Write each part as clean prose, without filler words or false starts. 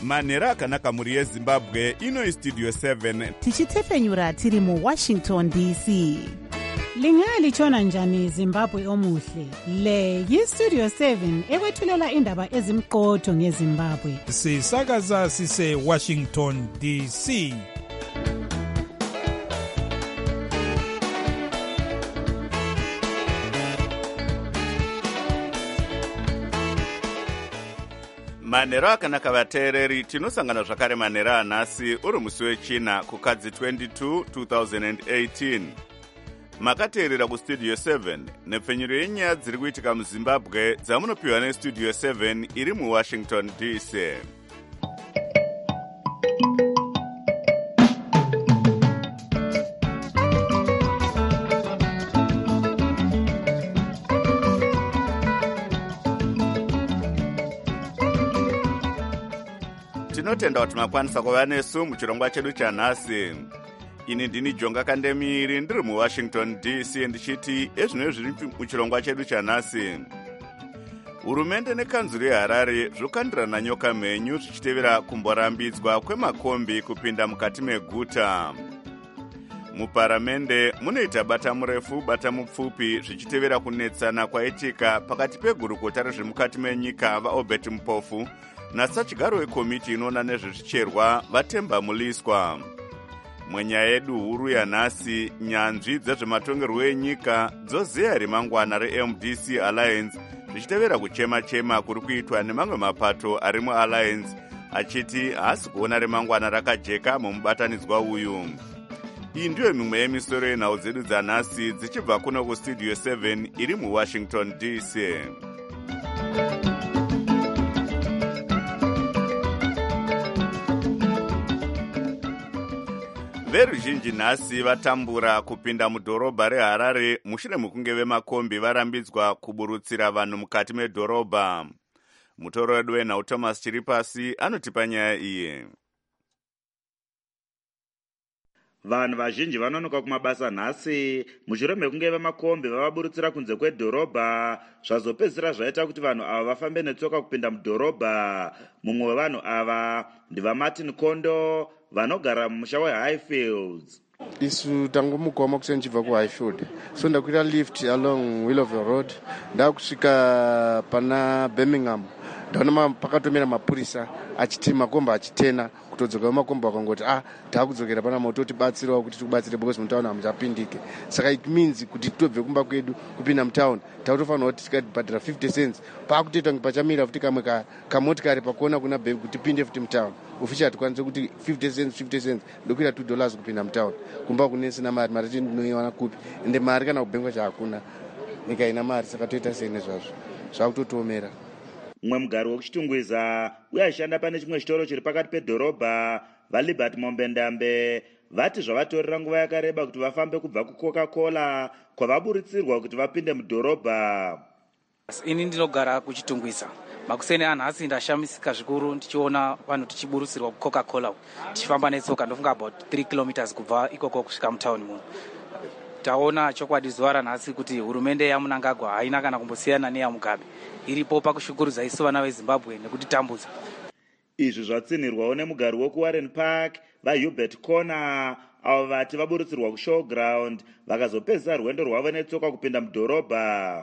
manhero akanaka mhuri yezimbabwe. Ino Studio 7 tichitefenyura tiri muWashington DC. Lingalitshona njani Zimbabwe omuhle? Le yiStudio 7 ekwethulela indaba ezimqotho ngeZimbabwe. Sisakaza sise Washington DC. manhero akanaka vateereri. Tinosangana zvakare manhero anhasi uri musi wechina kukadzi 22 2018. Makateerera kuStudio 7 nepfenyuro yenyaya dziri kuitika muZimbabwe dzamunopiwa neStudio 7 iri muWashington DC. Tinotenda kuti makwanisa kuva nesu muchirongwa chedu chanhasi. Ini ndini Jonga Kandemiri ndiri muWashington DC ndichiti ezvino zviri muchirongwa chedu chanhasi. Hurumende nekanzuru yeHarare zvokandirana nyoka mhenyu zvichitevera kumborambidzwa kwemakombi kupinda mukati meguta. Muparamende munoita bata murefu bata mupfupi zvichitevera kunetsana kwaitika pakati pegurukota rezvemukati menyika vaObert Mpofu nasachigaro wekomiti inoona nezvezvicherwa vaTemba Muliswa. Mwenyaya yedu huru yanhasi, nyanzvi dzezvematongerwo enyika dzozeya remangwana reMDC Alliance zvichitevera kuchema-chema kuri kuitwa nemamwe mapato ari muAlliance achiti haasi kuona remangwana rakajeka mumubatanidzwa uyu. Iyi ndiyo mimwe yemisoro yenhau dzedu dzanhasi dzichibva kuno kuStudio 7 iri muWashington DC. Veruzhinji nhasi vatambura kupinda mudhorobha reHarare mushure mekunge vemakombi varambidzwa kuburutsira vanhu mukati medhorobha. Mutoro wedu wenhau Thomas Chiripasi anotipa nyaya iyi. Vanhu vazhinji vanonoka kumabasa nhasi mushure mekunge vemakombi vavaburutsira kunze kwedhorobha, zvazopedzisira zvaita kuti vanhu ava vafambe netsoka kupinda mudhorobha. Mumwe wevanhu ava ndivaMartin Kondo vanogara mumusha weHighfields. Isu tangomugoma kusenjibva kuHighfield, so ndakwira lift along Willover Road ndakusvika pana Birmingham. Ndaona pakatomera mapurisa achiti makomba achitena kutodzoka makomba akangoti takudzokera pana moto tibatsirawo kuti tikubatsire because mutauni hamuchapindike. Saka it means kuti tobve kumba kwedu kupinda mutauni takutofanira kuti tikabhadhara 50 cents pakutoita kunge pachamira futi kamwe kamotikari pakuona kuna bheki kuti tipinde futi mutauni. Official hatikwanise kuti 50 cents ndokuita $2 kupinda mutauni. Kumba kunesina mari tinoiwana kupi ende mari kana kubhengwa chakuna nyika ina mari, saka toita sei nezvazvo zvakutotomera. Mumwe mugari wekuchitungwiza uye aishanda pane chimwe chitoro chiri pakati pedhorobha vaLibert Mombendambe vati zvavatorera nguva yakareba kuti vafambe kubva kuCoca-Cola kwavaburitsirwa kuti vapinde mudhorobha. Ini ndinogara kuchitungwiza. Makuseni anhasi ndashamisika zvikuru ndichiona vanhu tichiburutsirwa kuCoca-Cola tichifamba netsoka ndofunga about 3 km kubva ikoko kusvika mutauni muno. Taona chokwadi zuva ranhasi kuti hurumende yaMunangagwa haina kana kumbosiyana neyaMugabe. Iripo pakushukurudza isu vana veZimbabwe nekutitambudza. Izvi zvatsinirwawo nemugari wokuWarren Park vaHubert Kona avo vati vaburutsirwa kuShowground vakazopedzisa rwendo rwavo netsoka kupinda mudhorobha.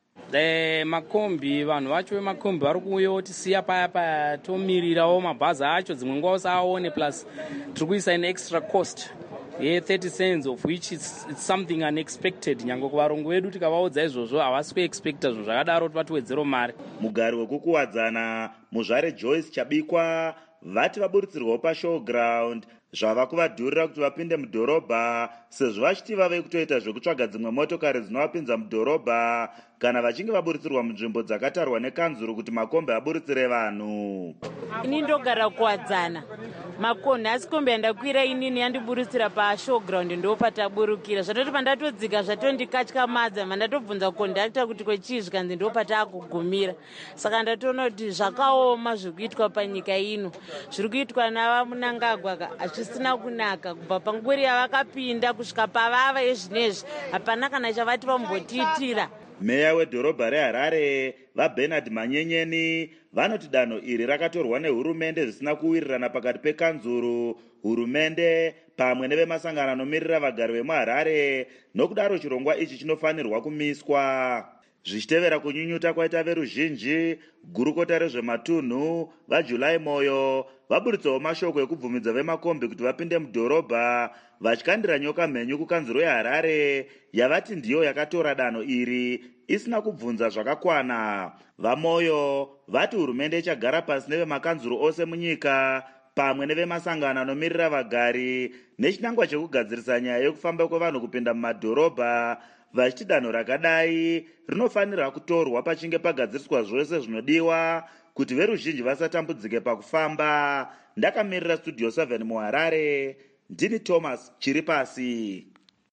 Makombi vanhu vacho vemakombi vari kuuyawo tisiya paya tomirirawo mabhazi acho dzimwe nguva usaone plus tiri kuisa an extra cost 30 cents of which it's something unexpected. Nyange kuvarongo vedu tikavaudza izvozvo havasi kuexpecta zvinhu zvakadaro kuti vatiwedzero mari. Mugari wekukuwadzana muzvare Joyce Chabikwa vati vaburutsirwawo paShowground zvava kuvadhurira kuti vapinde mudhorobha sezvo vachiti vave kutoita zvekutsvaga dzimwe motokari dzinovapinza mudhorobha kana vachinge vaburutsirwa munzvimbo dzakatarwa nekanzuru kuti makombi aburutsire vanhu. Ini ndogara kuwadzana makonhi asi kombi yandakwira inini yandiburutsira paShowground ndo pataburukira zvatoti pandatodzika zvatondikatyamadza mandatobvunza kondakta kuti kwechii zvikanzi ndo patakugumira. Saka ndatoona kuti zvakaoma zviri kuitwa panyika ino, zviri kuitwa navaMunangagwa hazvisina kunaka. Kubva panguri yavakapinda kusvika pavava ezvinezvi hapana kana chavati vambotiitira. meya wedhorobha reharare vaBernard Manyenyeni vanoti danho iri rakatorwa nehurumende zvisina kuwirirana pakati pekanzuru, hurumende pamwe nevemasangano anomirira vagari vemuharare. Nokudaro chirongwa ichi chinofanirwa kumiswa. Zvichitevera kunyunyuta kwaita veruzhinji, gurukota rezvematunhu vaJulai Moyo vaburitsawo mashoko ekubvumidza vemakombi kuti vapinde mudhorobha, vachikandira nyoka mhenyu kukanzuro yeHarare yavati ndiyo yakatora danho iri isina kubvunza zvakakwana. VaMoyo vati hurumende ichagara pasi nevemakanzuro ose munyika pamwe nevemasangano anomirira vagari nechinangwa chekugadzirisa nyaya yekufamba kwevanhu kupinda mumadhorobha, vachiti danho rakadai rinofanira kutorwa pachinge pagadziriswa zvose zvinodiwa kuti veruzhinji vasatambudzike pakufamba. Ndakamirira Studio 7 muHarare, ndini Thomas Chiripasi.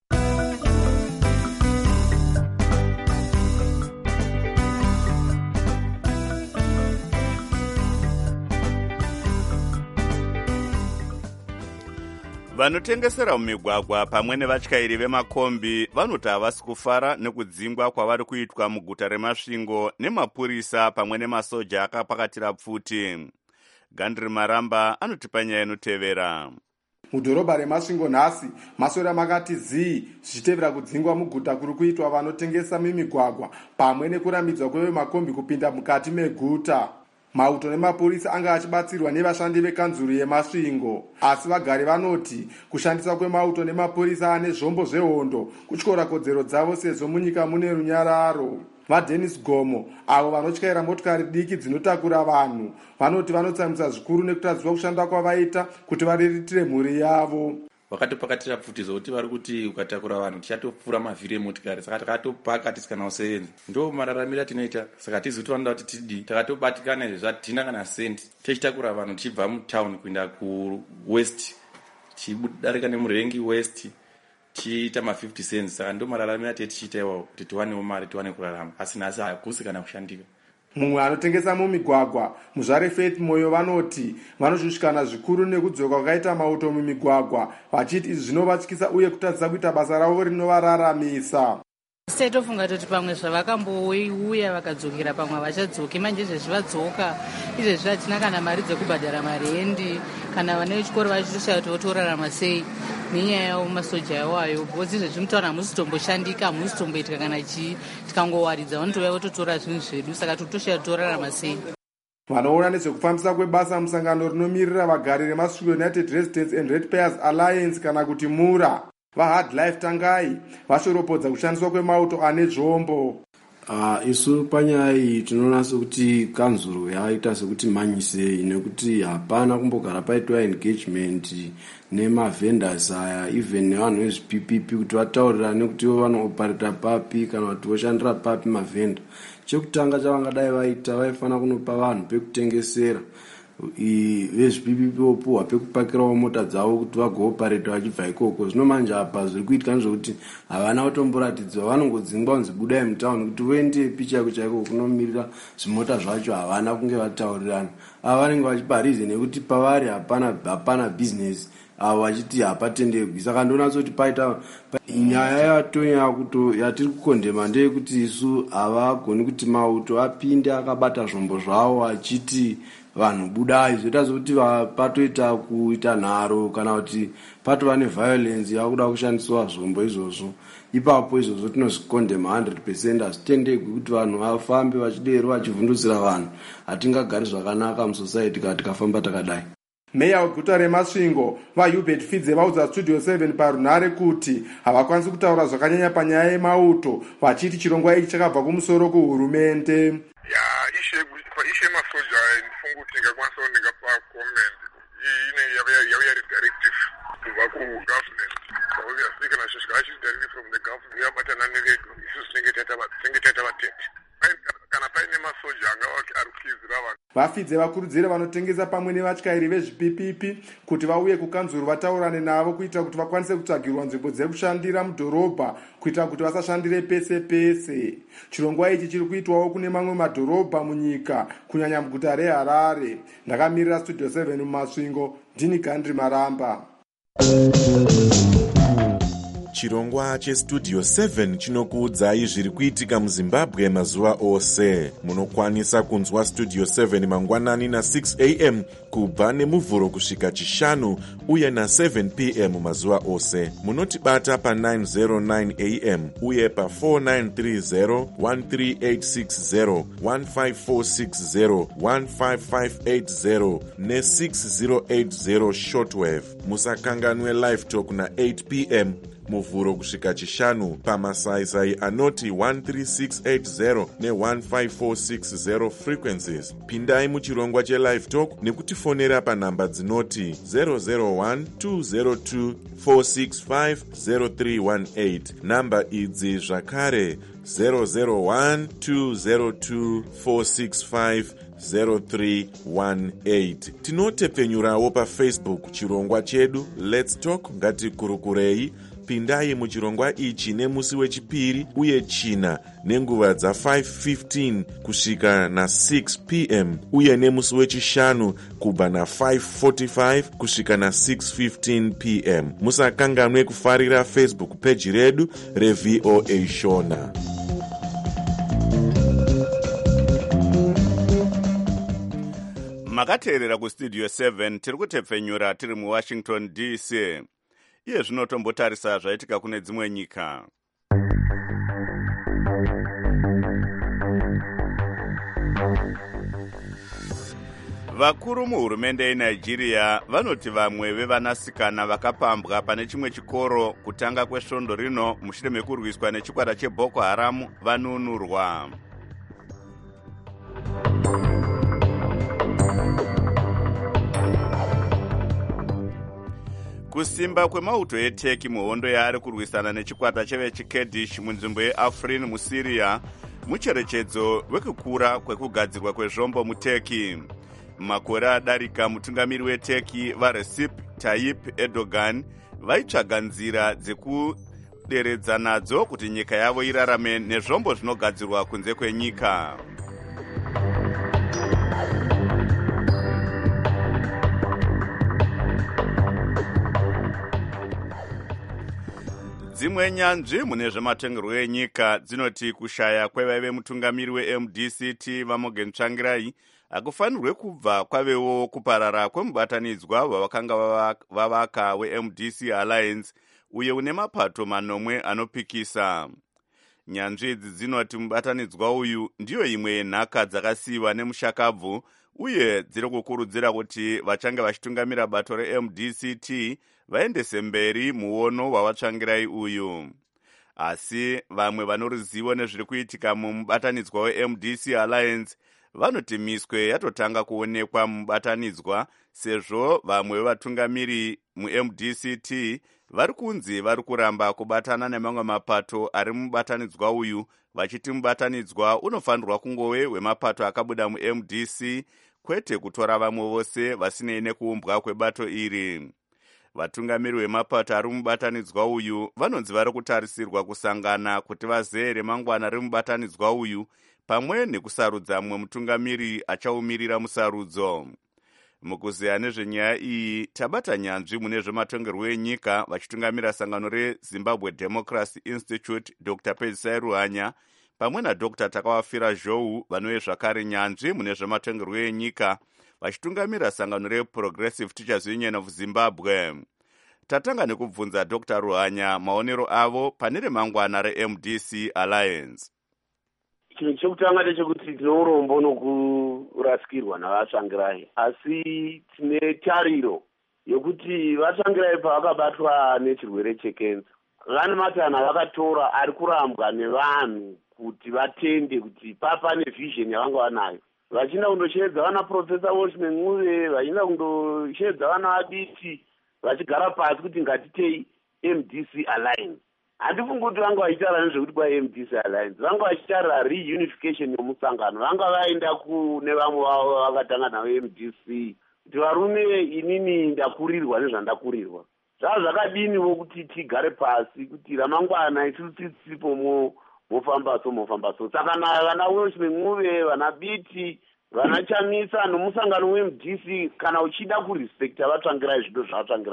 Vanotengesera mumigwagwa pamwe nevatyairi vemakombi vanoti havasi kufara nekudzingwa kwavari kuitwa muguta reMasvingo nemapurisa pamwe nemasoja akapakatira pfuti. Gandri Maramba anotipa nyaya inotevera. Mudhorobha reMasvingo nhasi masora makati zii zvichitevera kudzingwa muguta kuri kuitwa vanotengesa mimigwagwa pamwe nekurambidzwa kwevemakombi kupinda mukati meguta. Mauto nemapurisa anga achibatsirwa nevashandi vekanzuru yeMasvingo, asi vagari vanoti kushandisa kwemauto nemapurisa ane zvombo zvehondo kutyora kodzero dzavo sezvo munyika mune runyararo. VaDennis Gomo avo vanotyaira motokari diki dzinotakura vanhu vanoti vanotsamisa zvikuru nekutadziwa kushanda kwavaita kuti variritire mhuri yavo. Vakatopakatira pfuti zokuti vari kuti ukatakura vanhu tichatopfura mavhiri emotokari, saka takatopaka tisikana kusevenza. Ndo mararamiro atinoita, saka tizi kuti vanoda kuti tidii, takatobatikana nezvatina kana sendi tichitakura vanhu tichibva mutawuni kuenda kuwest, tichidarika nemurengi west tichiita ma50 cents. Saka ndo mararamiro atete tichiita iwawo kuti tiwanewo mari tiwane kurarama, asi nhasi hakusi kana kushandika. Mumwe anotengesa mumigwagwa muzvare Faith Moyo vanoti vanoshushikana zvikuru nekudzoka kwakaita mauto mumigwagwa, vachiti izvi zvinovatyisa uye kutadzisa kuita basa ravo rinovararamisa. Tofunga kuti pamwe zvavakambouya vakadzokera pamwe vachadzoki, manje zvezvivadzoka izvezvi hatina kana mari dzekubhadhara marendi, kana vana vechikoro vachitoshaya kuti votorarama sei nenyaya yavo masoja yavo ayo, bhozi izvezvi mutaura hamusi tomboshandika, hamusi tomboitika kana chii, tikangowaridza vanotouya vototora zvinhu zvedu, saka totoshaya kuti torarama sei. Vanoona nezvekufambisa kwebasa musangano rinomirira vagari reMasvingo United Residents and Ratepayers Alliance kana kuti MURA vaHard Life Tangai vashoropodza kushandiswa kwemauto ane zvombo. Isu panyaya iyi tinoona sekuti kanzuro yaita sekuti manyisei, nekuti hapana kumbogara paitwa engagement nemavendors aya, even nevanhu vezviPPP kuti vataurirane kuti vanoparita papi kana kuti voshandira papi mavenda. Chekutanga chavangadai vaita, vaifana kunopa vanhu pekutengesera vezviPPP vopuhwa pekupakirawo mota dzavo kuti vagoopareta vachibva ikoko. Zvino manje apa zviri kuitika nezvokuti havana kutomboratidzwa, vanongodzingwa kunzi budai mutauni kuti voende picha chaiko kunomirira zvimota zvacho, havana kunge vataurirana. Ava vanenge vachipa reason nekuti pavari hapana business, avo vachiti hapatenderwi. Saka ndoona kuti paita nyaya yatiri kukondema ndeyekuti isu havagoni kuti mauto apinde akabata zvombo zvavo achiti vanhu budai, zvoita zvokuti patoita kuita nharo kana kuti patova neviolence yakuda kushandiswa zvombo izvozvo. Ipapo izvozvo tinozvikondema 100%. Hazvitendegwi kuti vanhu vafambe vachidero vachivhundusira vanhu. Hatingagari zvakanaka musociety kana tikafamba takadai. Meya weguta reMasvingo vaHubert Fidze vaudza Studio 7 parunhare kuti havakwanisi kutaura zvakanyanya panyaya yemauto, vachiti chirongwa ichi chakabva kumusoro kuhurumende. Ishe masoja ndifunga kuti ndingakwanisa ndingapa comment yauya directive kubva kugovernment. Obviously kana zvishikashi directive from the government yabatana neredu isu tinenge taita vatete. Kana paine masoja angava arikukizira vanhu. VaFidze vakurudzira vanotengesa pamwe nevatyairi vezviPPP kuti vauye kukanzuru vataurane navo kuitira kuti vakwanise kutsvagirwa nzvimbo dzekushandira mudhorobha kuitira kuti vasashandire pese pese. Chirongwa ichi chiri kuitwawo kune mamwe madhorobha munyika kunyanya muguta reHarare. Ndakamirira Studio 7 muMasvingo, ndini Gandri Maramba. chirongwa chestudio 7 chinokuudzai zviri kuitika muzimbabwe mazuva ose. Munokwanisa kunzwa studio 7 mangwanani na6 am kubva nemuvhuro kusvika chishanu uye na7 pm mazuva ose. Munotibata pa909 am uye pa4930 13860 15460 15580 ne6080 shortwave. Musakanganwe live talk na8 pm muvhuro kusvika chishanu pamasaisai anoti 13680 ne15460 frequencies. Pindai muchirongwa chelive talk nekutifonera panhamba dzinoti 001 202 465 0318. Namba idzi zvakare 001 202 465 0318. Tinotepfenyurawo paFacebook chirongwa chedu Let's Talk ngatikurukurei. Pindai muchirongwa ichi nemusi wechipiri uye china nenguva dza5:15 kusvika na6 pm uye nemusi wechishanu kubva na5:45 kusvika na6:15 pm. Musakanganwe kufarira Facebook page redu reVOA Shona. Makateerera kustudio 7 tiri kutepfenyura tiri muWashington DC. Iye zvinotombotarisa zvaitika kune dzimwe nyika. Vakuru muhurumende yeNigeria vanoti vamwe vevanasikana vakapambwa pane chimwe chikoro kutanga kwesvondo rino mushure mekurwiswa nechikwata cheBoko Haram vanunurwa. Kusimba kwemauto eTurkey muhondo yaari kurwisana nechikwata chevechiKurdish munzvimbo yeAfrin muSyria mucherechedzo wekukura kwekugadzirwa kwezvombo muTurkey. Makore adarika mutungamiri weTurkey vaRecep Tayyip Erdogan vaitsvaga nzira dzekuderedza nadzo kuti nyika yavo irarame nezvombo zvinogadzirwa kunze kwenyika. Dzimwe nyanzvi mune zvematongerwo enyika dzinoti kushaya kwevaive mutungamiri weMDCT vaMorgan Tsvangirai akufanirwe kubva kwavewo kuparara kwemubatanidzwa wavakanga vavaka weMDC Alliance uye une mapato manomwe anopikisa. Nyanzvi idzi dzinoti mubatanidzwa uyu ndiyo imwe yenhaka dzakasiyiwa nemushakabvu uye dziri kukurudzira kuti vachange vachitungamira bato reMDCT vaendese mberi muono wavatsvangirai uyu. Asi vamwe vano ruzivo nezviri kuitika mumubatanidzwa weMDC Alliance vanoti miswe yatotanga kuonekwa mubatanidzwa sezvo vamwe vevatungamiri muMDCT vari kunzi vari kuramba kubatana nemamwe mapato ari mubatanidzwa uyu vachiti mubatanidzwa unofanirwa kungove wemapato akabuda muMDC kwete kutora vamwe vose vasinei nekuumbwa kwebato iri. Vatungamiri vemapato ari mubatanidzwa uyu vanonzi vari kutarisirwa kusangana kuti vazere mangwana remubatanidzwa uyu pamwe nekusarudza mumwe mutungamiri achaumirira musarudzo. Mukuzeya nezvenyaya iyi tabata nyanzvi mune zvematongerwo enyika vachitungamira sangano reZimbabwe Democracy Institute Dr. Pedzisai Ruhanya pamwe naDr. Takawafira Zhou vanove zvakare nyanzvi mune zvematongerwo enyika vachitungamira sangano reProgressive Teachers Union of Zimbabwe. Tatanga nekubvunza Dr. Ruhanya maonero avo pane remangwana reMDC Alliance. Chinhu chekutanga ndechekuti tine urombo nokurasikirwa navatsvangirai, asi tine tariro yokuti vatsvangirai pavakabatwa nechirwere chekenza vane matana vakatora ari kurambwa nevanhu kuti vatende kuti pane vision yavanga vanayo, vachinda kundosheedza vana Professor Washman Muve, vachinda kundosheedza vana vaditi vachigara pasi kuti ngatitei MDC Alliance. Handifungi kuti vanga vachitaura nezvekuti kwaMDC Alliance, vanga vachitarira reunification yomusangano, vanga vaenda kune vamwe vavo vakatanga navo MDC kuti varume inini ndakurirwa nezvandakurirwa. Zvava zvakadiniwo kuti tigare pasi kuti ramangwana isusu tisipo mofamba so. Saka vana Washman Muve, vana Biti, vana Chamisa nomusangano weMDC kana uchida kurespecta vatsvangirai zvido zvavatsvangirai,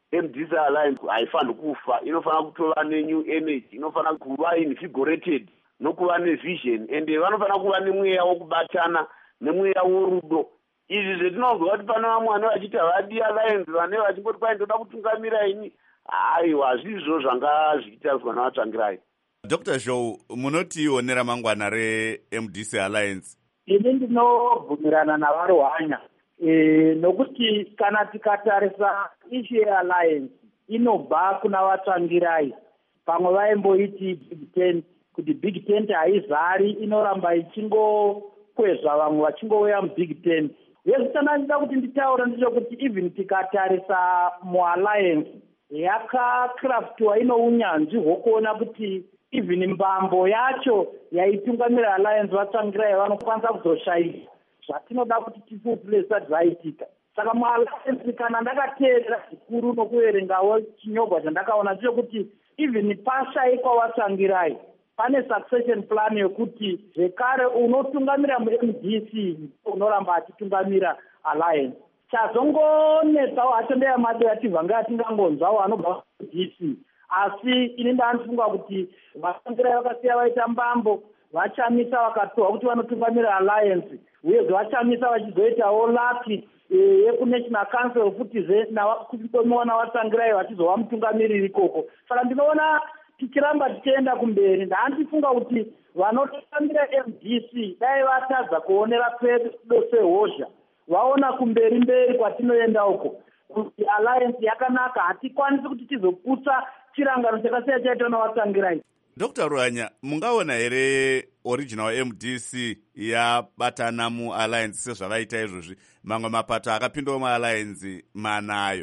MDC Alliance haifaniri kufa, inofanira kutova nenew energy, inofanira kuva invigorated nokuva nevision, ende vanofanira kuva nemweya wokubatana nemweya worudo. Izvi zvetinonzwa kuti pane vamwe vane vachiti havadi alliance, vane vachingoti kwai ndoda kutungamira ini, aiwa hazvizvo zvanga zvichitariswa navatsvangirai. Dr. Zhou, munotiwo neramangwana reMDC Alliance? Ini ndinobvumirana navaruhanya nokuti kana tikatarisa ishu yealliance inobva kuna vatsvangirai. Pamwe vaimboiti big tent, kuti big tent haizari, inoramba ichingokwezva vamwe vachingouya mubig tent. Yezvitanandida kuti nditaura ndechekuti even tikatarisa mualliance yakakraftiwa ino unyanzvi hwokuona kuti even mbambo yacho yaitungamira alliance vatsvangirai vanokwanisa kuzoshayika zvatinoda kuti tifuplesa zvaitika. Saka mualliance kana ndakateerera zvikuru nokuverengawo chinyogwa chandakaona ndechekuti even pashayikwa vatsvangirai pane succession plan yokuti zvekare unotungamira muMDC unoramba achitungamira alliance. Chazongonetsawo hacho ndeyamato yativhanga yatingangonzwawo anobva muMDC, asi ini ndanofunga kuti vatsvangirai vakasiya vaita mbambo, vachamisa vakatova kuti vanotungamira alliance, uyezve vachamisa vachizoitawo laki yekunational council futizve kuchipomiwa navatsvangirai vachizova mutungamiriri ikoko. Saka ndinoona tichiramba tichienda kumberi, ndandifunga kuti vanotungamira MDC dai vatadza kuonera pedo sehozha, vaona kumberi mberi kwatinoenda uko, kuti alliance yakanaka, hatikwanisi kuti tizoputsa chirangano chakasiya chaitwa navatsvangirai. Dr. Ruhanya, mungaona here original MDC yabatana mualliance sezvavaita izvozvi? Mamwe mapato akapindawo mualliance manayo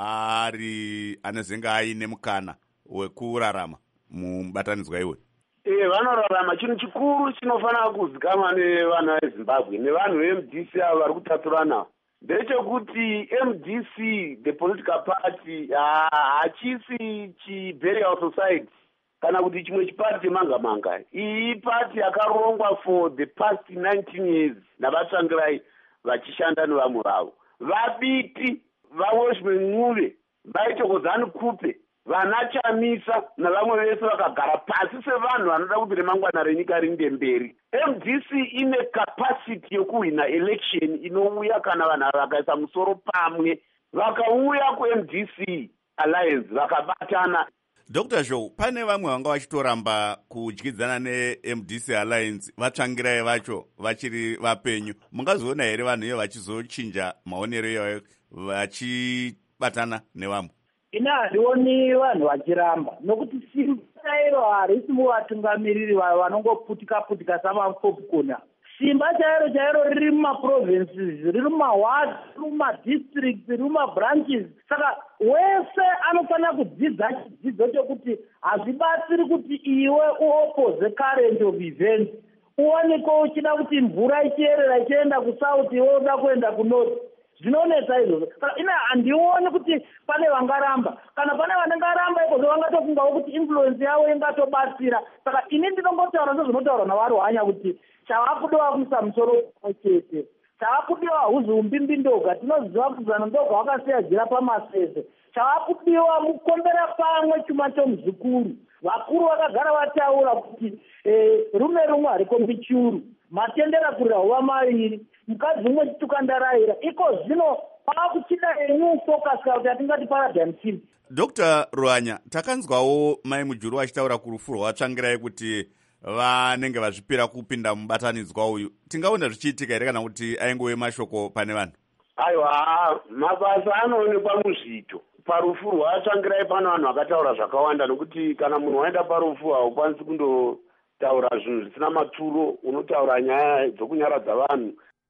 ari anezenge aine mukana wekurarama mubatanidzwa iwe. Vanorarama. Chinhu chikuru chinofanira kuzikanwa nevana veZimbabwe nevanhu veMDC avo vari kutaturana ndechekuti MDC, the political party, hachisi chiburial society kana kuti chimwe chipati chemanga-manga. Iyi pati yakarongwa for the past 19 years navatsvangirai vachishanda nevamwe vavo. Vabiti, vaWashman Ncube, vaitokozani Kupe, vana Chamisa navamwe vese vakagara pasi sevanhu vanoda kuti remangwana renyika riende mberi. MDC ine capacity yokuhwina election inouya kana vanhu vakaisa musoro pamwe, vakauya kuMDC Alliance vakabatana. Dr. Zhou, pane vamwe vanga vachitoramba kudyidzana neMDC Alliance vatsvangirai vacho vachiri vapenyu. Mungazoona here vanhu iyo vachizochinja maonero iwayo vachibatana nevamwe? Ina handioni vanhu vachiramba, nokuti simba chairo harisi muvatungamiriri vanongoputika samapopcorn. Simba chairo riri mumaprovinces, riri mumawards, riri mumadistricts, riri mumabranches. Saka wese anofanira kudzidza chidzidzo chokuti hazvibatsiri kuti iwe uopoze current of events, uoneke uchida kuti mvura ichierera ichienda kusouth, iwe uda kuenda kunorth. Zvinonetsa izvozvo. Saka ina handioni kuti pane vangaramba. Kana pane vanengaramba ikozvo vangatofungawo kuti influence yavo ingatobatsira. Saka ini ndinongotaura sezvinotaurwa navaruhanya kuti chavakudiwa kuisa musoro chete, chavakudiwa huzi umbimbi ndoga, tinoziva kuzana ndoga wakasiya jira pamasese, chavakudiwa mukombera pamwe chuma chomuzukuru. Vakuru vakagara vataura kuti rume rumwe harikombi churu, matendera kurira huva maviri, mukadzi umwe chitukandaraira. Iko zvino pavakuchida new focus kuti hatingati paradigm shift. Dr. Ruhanya, takanzwawo mai Mujuru achitaura kurufu rwavatsvangirai kuti vanenge vazvipira kupinda mubatanidzwa uyu. Tingaona zvichiitika here kana kuti aingove mashoko pane vanhu? Aiwa, mabasa anoonekwa muzvito. Parufu rwavatsvangirai pano vanhu vakataura zvakawanda, nokuti kana munhu waenda parufu haukwanisi kundotaura zvinhu zvisina maturo, unotaura nyaya dzokunyaradza vanhu.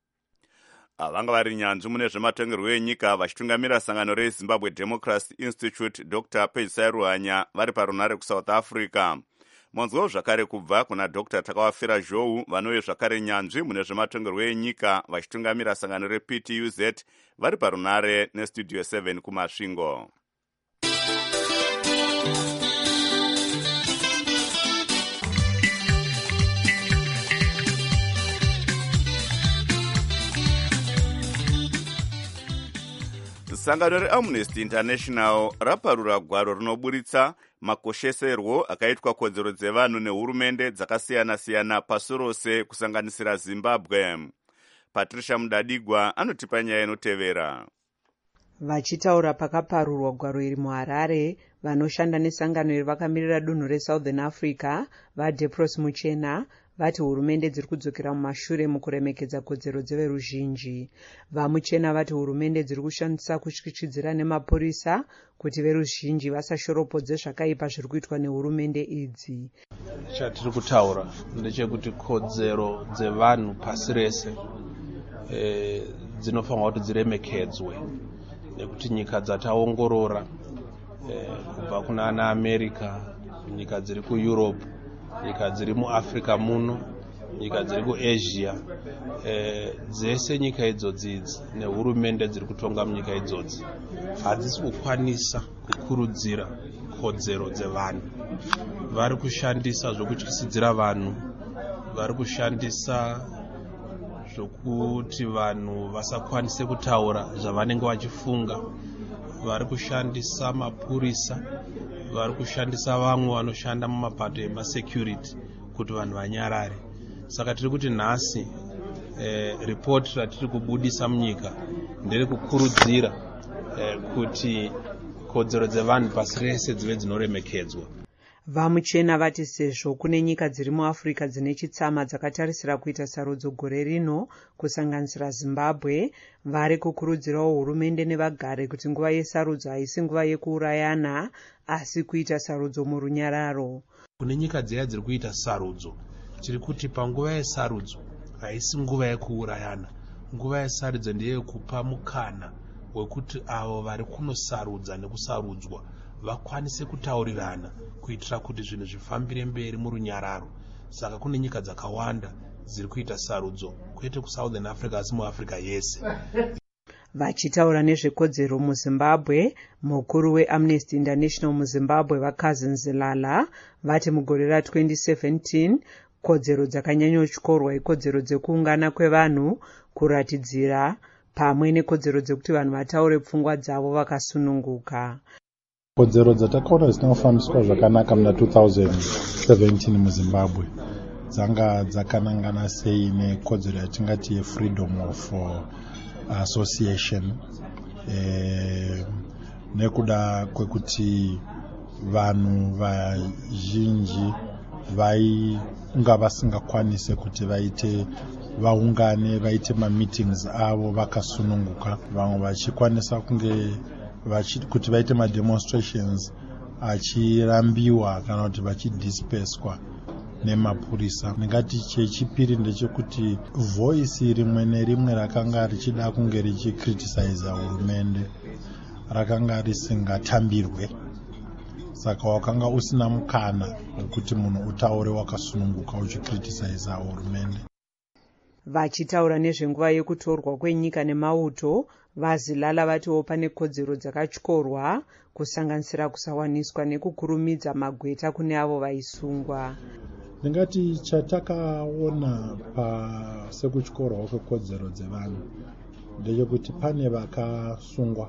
Vanga vari nyanzvi mune zvematongerwo enyika vachitungamira sangano reZimbabwe Democracy Institute, Dr. Pejisai Ruhanya, vari parunare kuSouth Africa. Mwanzwawo zvakare kubva kuna Dr. Takawafira Zhou, vanove zvakare nyanzvi mune zvematongerwo enyika vachitungamira sangano rePTUZ, vari parunare neStudio 7 kuMasvingo. sangano reamnesty international raparura gwaro rinoburitsa makosheserwo akaitwa kodzero dzevanhu nehurumende dzakasiyana-siyana pasi rose kusanganisira zimbabwe. Patricia Mudadigwa anotipa nyaya inotevera. Vachitaura pakaparurwa gwaro iri muHarare, vanoshanda nesangano iri vakamirira dunhu reSouthern Africa vaDepros Muchena vati hurumende dziri kudzokera mumashure mukuremekedza kodzero dzeveruzhinji. VaMuchena vati hurumende dziri kushandisa kutyityidzira nemapurisa kuti veruzhinji vasashoropodze zvakaipa zviri kuitwa nehurumende idzi. Chatiri kutaura ndechekuti kodzero dzevanhu pasi rese dzinofanirwa kuti dziremekedzwe, nekuti nyika dzataongorora kubva kuna ana America, nyika dziri kuEurope, nyika dziri muAfrica muno, nyika dziri kuAsia, dzese nyika idzodzi nehurumende dziri kutonga munyika idzodzi hadzisi kukwanisa kukurudzira kodzero dzevanhu. Vari kushandisa zvokutyisidzira vanhu, vari kushandisa zvokuti vanhu vasakwanise kutaura zvavanenge vachifunga, vari kushandisa mapurisa, vari kushandisa vamwe vanoshanda mumapato emasecurity kuti vanhu vanyarare. Saka tiri kuti nhasi report ratiri kubudisa munyika ndere kukurudzira kuti kodzero dzevanhu pasi rese dzive dzinoremekedzwa. VaMuchena vati sezvo kune nyika dziri muAfrica dzine chitsama dzakatarisira kuita sarudzo gore rino kusanganisira Zimbabwe, vari kukurudzirawo hurumende nevagare kuti nguva yesarudzo haisi nguva yekuurayana asi kuita sarudzo murunyararo. Kune nyika dziya dziri kuita sarudzo, tiri kuti panguva yesarudzo haisi nguva yekuurayana. Nguva yesarudzo ndeyekupa mukana wekuti avo vari kunosarudza nekusarudzwa vakwanise kutaurirana kuitira kuti zvinhu zvifambire mberi murunyararo. Saka kune nyika dzakawanda dziri kuita sarudzo, kwete kuSouthern Africa asi muAfrica yese. Vachitaura nezvekodzero muZimbabwe, mukuru weAmnesty International muZimbabwe vaKazi Nzilala vati mugore ra2017 kodzero dzakanyanyotyorwa ikodzero dzekuungana kwevanhu, kuratidzira pamwe nekodzero dzekuti vanhu vataure pfungwa dzavo vakasununguka. Kodzero dzatakaona dzinofambiswa zvakanaka muna 2017 muZimbabwe dzanga dzakanangana sei nekodzero yatingati yefreedom of association, nekuda kwekuti vanhu vazhinji vainga vasingakwanise kuti vaungane vaite mameetings avo vakasununguka, vamwe vachikwanisa kunge kuti vaite mademonstrations achirambiwa kana kuti vachidisperswa nemapurisa. Ndingati chechipiri ndechekuti voice rimwe nerimwe rakanga richida kunge richicriticize hurumende rakanga risingatambirwe, saka wakanga usina mukana wekuti munhu utaure wakasununguka uchicriticize hurumende. Vachitaura nezvenguva yekutorwa kwenyika nemauto, vaZilala vatiwo pane kodzero dzakatyorwa kusanganisira kusawaniswa nekukurumidza magweta kune avo vaisungwa. Ndingati chatakaona pasekutyorwa kwekodzero dzevanhu ndechekuti pane vakasungwa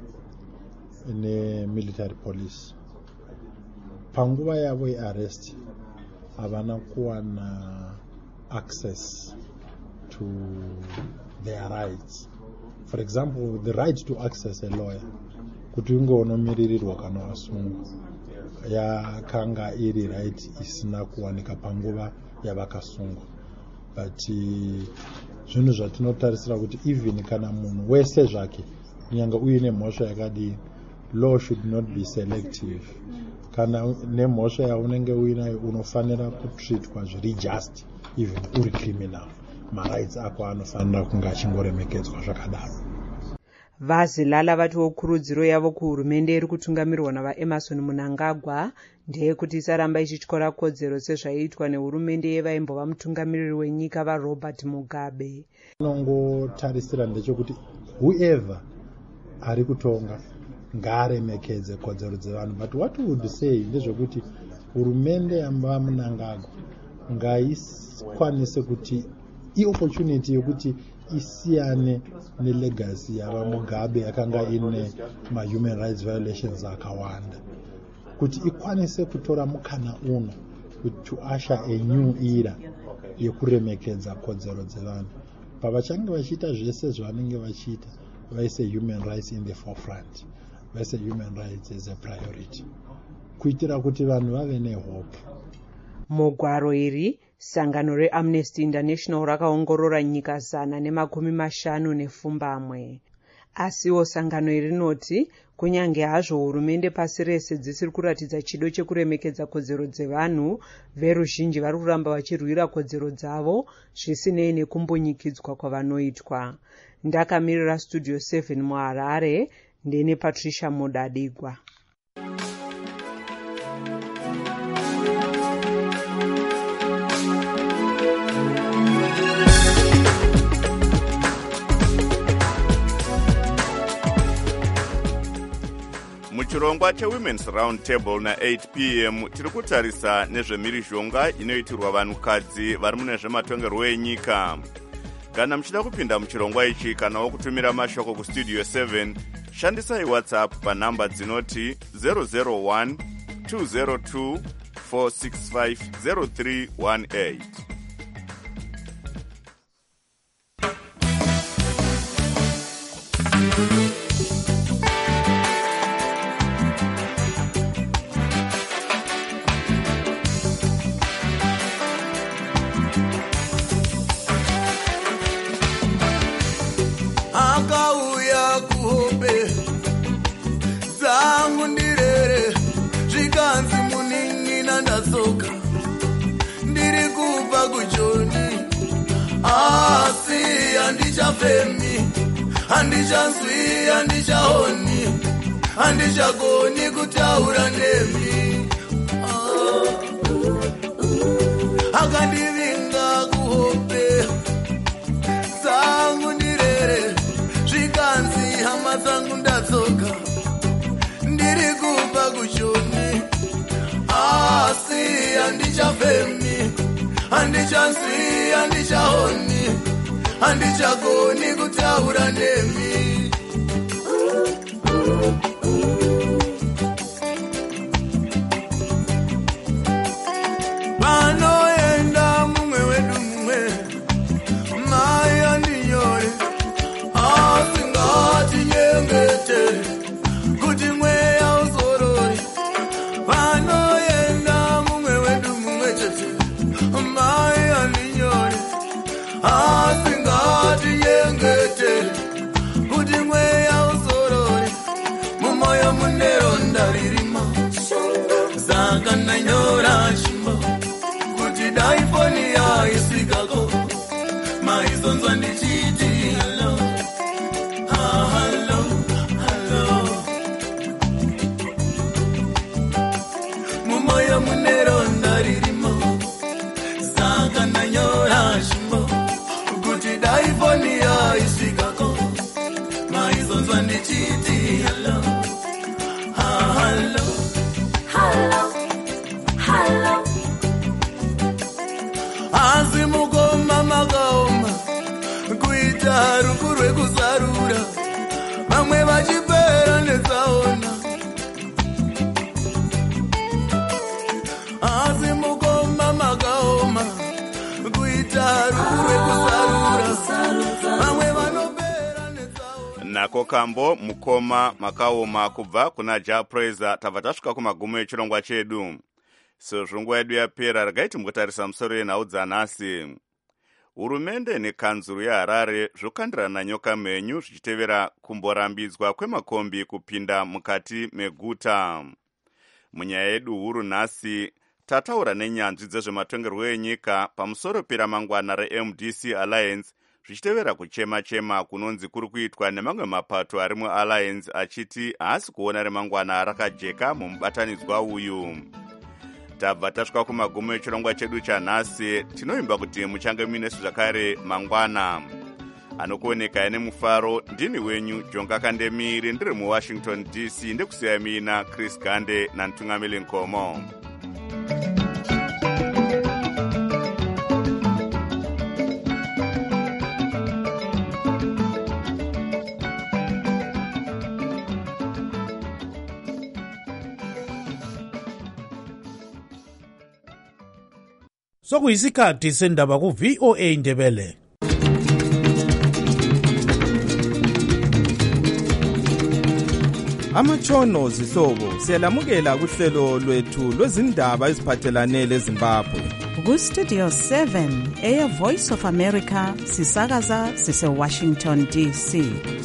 nemilitary police. Panguva yavo yearrest havana kuwana access to their rights. For example, the right to access a lawyer, kuti unge unomiririrwa kana wasungwa, yakanga iri right isina kuwanika panguva yavakasungwa. But zvinhu zvatinotarisira kuti even kana munhu wese zvake nyanga uine mhosva yakadii, law should not be selective. Kana nemhosva yaunenge uinayo unofanira kutreatwa zviri just, even uri criminal. Marights ako anofanira kunge achingoremekedzwa zvakadaro. VaZilala vatiwo kurudziro yavo kuhurumende iri kutungamirwa navaEmerson Mnangagwa ndeyekuti isaramba ichityora kodzero sezvaiitwa nehurumende yevaimbova mutungamiriri wenyika vaRobert Mugabe. Nongotarisira ndechekuti whoever ari kutonga ngaaremekedze kodzero dzevanhu, but what we would say ndezvekuti hurumende yamba Mnangagwa ngaikwanise kuti iopportunity yokuti isiyane nelegacy yava Mugabe akanga ine ma-human rights violations akawanda, kuti ikwanise kutora mukana uno to usher a new era yekuremekedza kodzero dzevanhu. Pavachange vachiita zvese zvavanenge vachiita, vaise human rights in the forefront, vaise human rights as a priority, kuitira kuti vanhu vave nehope. Mugwaro iri sangano reAmnesty International rakaongorora nyika 150 asiwo sangano iri rinoti kunyange hazvo hurumende pasi rese dzisiri kuratidza chido chekuremekedza kodzero dzevanhu, veruzhinji vari kuramba vachirwira kodzero dzavo zvisinei nekumbunyikidzwa kwavanoitwa. Ndakamirira Studio 7 muHarare, ndine Patricia Mudadigwa. muchirongwa chewomen's round table na8 p.m. tiri kutarisa nezvemhirizhonga inoitirwa vanhukadzi vari mune zvematongerwo enyika. Kana muchida kupinda muchirongwa ichi kanawo kutumira mashoko kustudio 7, shandisai WhatsApp panhamba dzinoti 001 202 465 0318. Akauya kuhope dzangu ndirere zvikanzi munin'ina ndatsoka ndiri kubva kuJoni, asi handichafemi, handichanzwi, handichaoni, handichagoni kutaura nemi. Akandivinga kuhope dzangu ndirere zvikanzi hama dzangu ndatsoka ndiri kubva kuJoni, asi handichafemi, handichanzwi, handichaoni, handichagoni kutaura nemi. Panoenda mumwe wedu mumwe, mai andinyore, asingatinyengete kuti mweya uzorore. Panoenda mumwe wedu mumwe chete, mai andinyore, asingatinyengete kuti mweya uzorore. Mumoyo mune ronda ririmo, saka ndanyora chimbo kuti dai foni yaisvikako, maizonzwa ndichiti hello, hello, hello. Mumoyo mune ronda ririmo, saka ndanyora chimbo kuti dai foni yaisvikako, maizonzwa ndichiti hello, hello, hello, hello. Asi mukoma makaoma kuita ruku rwekuzarura, vamwe vachipera netsaona. Asi mukoma makaoma kuita ruku rwekuzarura, vamwe vanopera netsaona. Nako kambo mukoma makaoma kubva kuna Japraiser. Tabva tasvika kumagumo echirongwa chedu. Sezvo nguva yedu yapera, regai timbotarisa musoro yenhau dzanhasi. Hurumende nekanzuru yeHarare zvokandirana nyoka mhenyu zvichitevera kumborambidzwa kwemakombi kupinda mukati meguta. Munyaya yedu huru nhasi tataura nenyanzvi dzezvematongerwo enyika pamusoro peramangwana reMDC Alliance, zvichitevera kuchema-chema kunonzi kuri kuitwa nemamwe mapato ari muAlliance achiti haasi kuona remangwana rakajeka mumubatanidzwa uyu. Tabva tasvika kumagumo echirongwa chedu chanhasi. Tinoimba kuti muchange muinesu zvakare mangwana. Anokuoneka nemufaro ndini wenyu Jonga Kandemiri, ndiri muWashington DC, ndikusiya mina Chris Gande nantungamiri Nkomo. Sokuyisikhathi sendaba ku VOA Indebele. Amatshono zihlobo siyalamukela kuhlelo lwethu lwezindaba eziphathelane leZimbabwe. Ku Studio 7 Air Voice of America sisakaza sise Washington DC.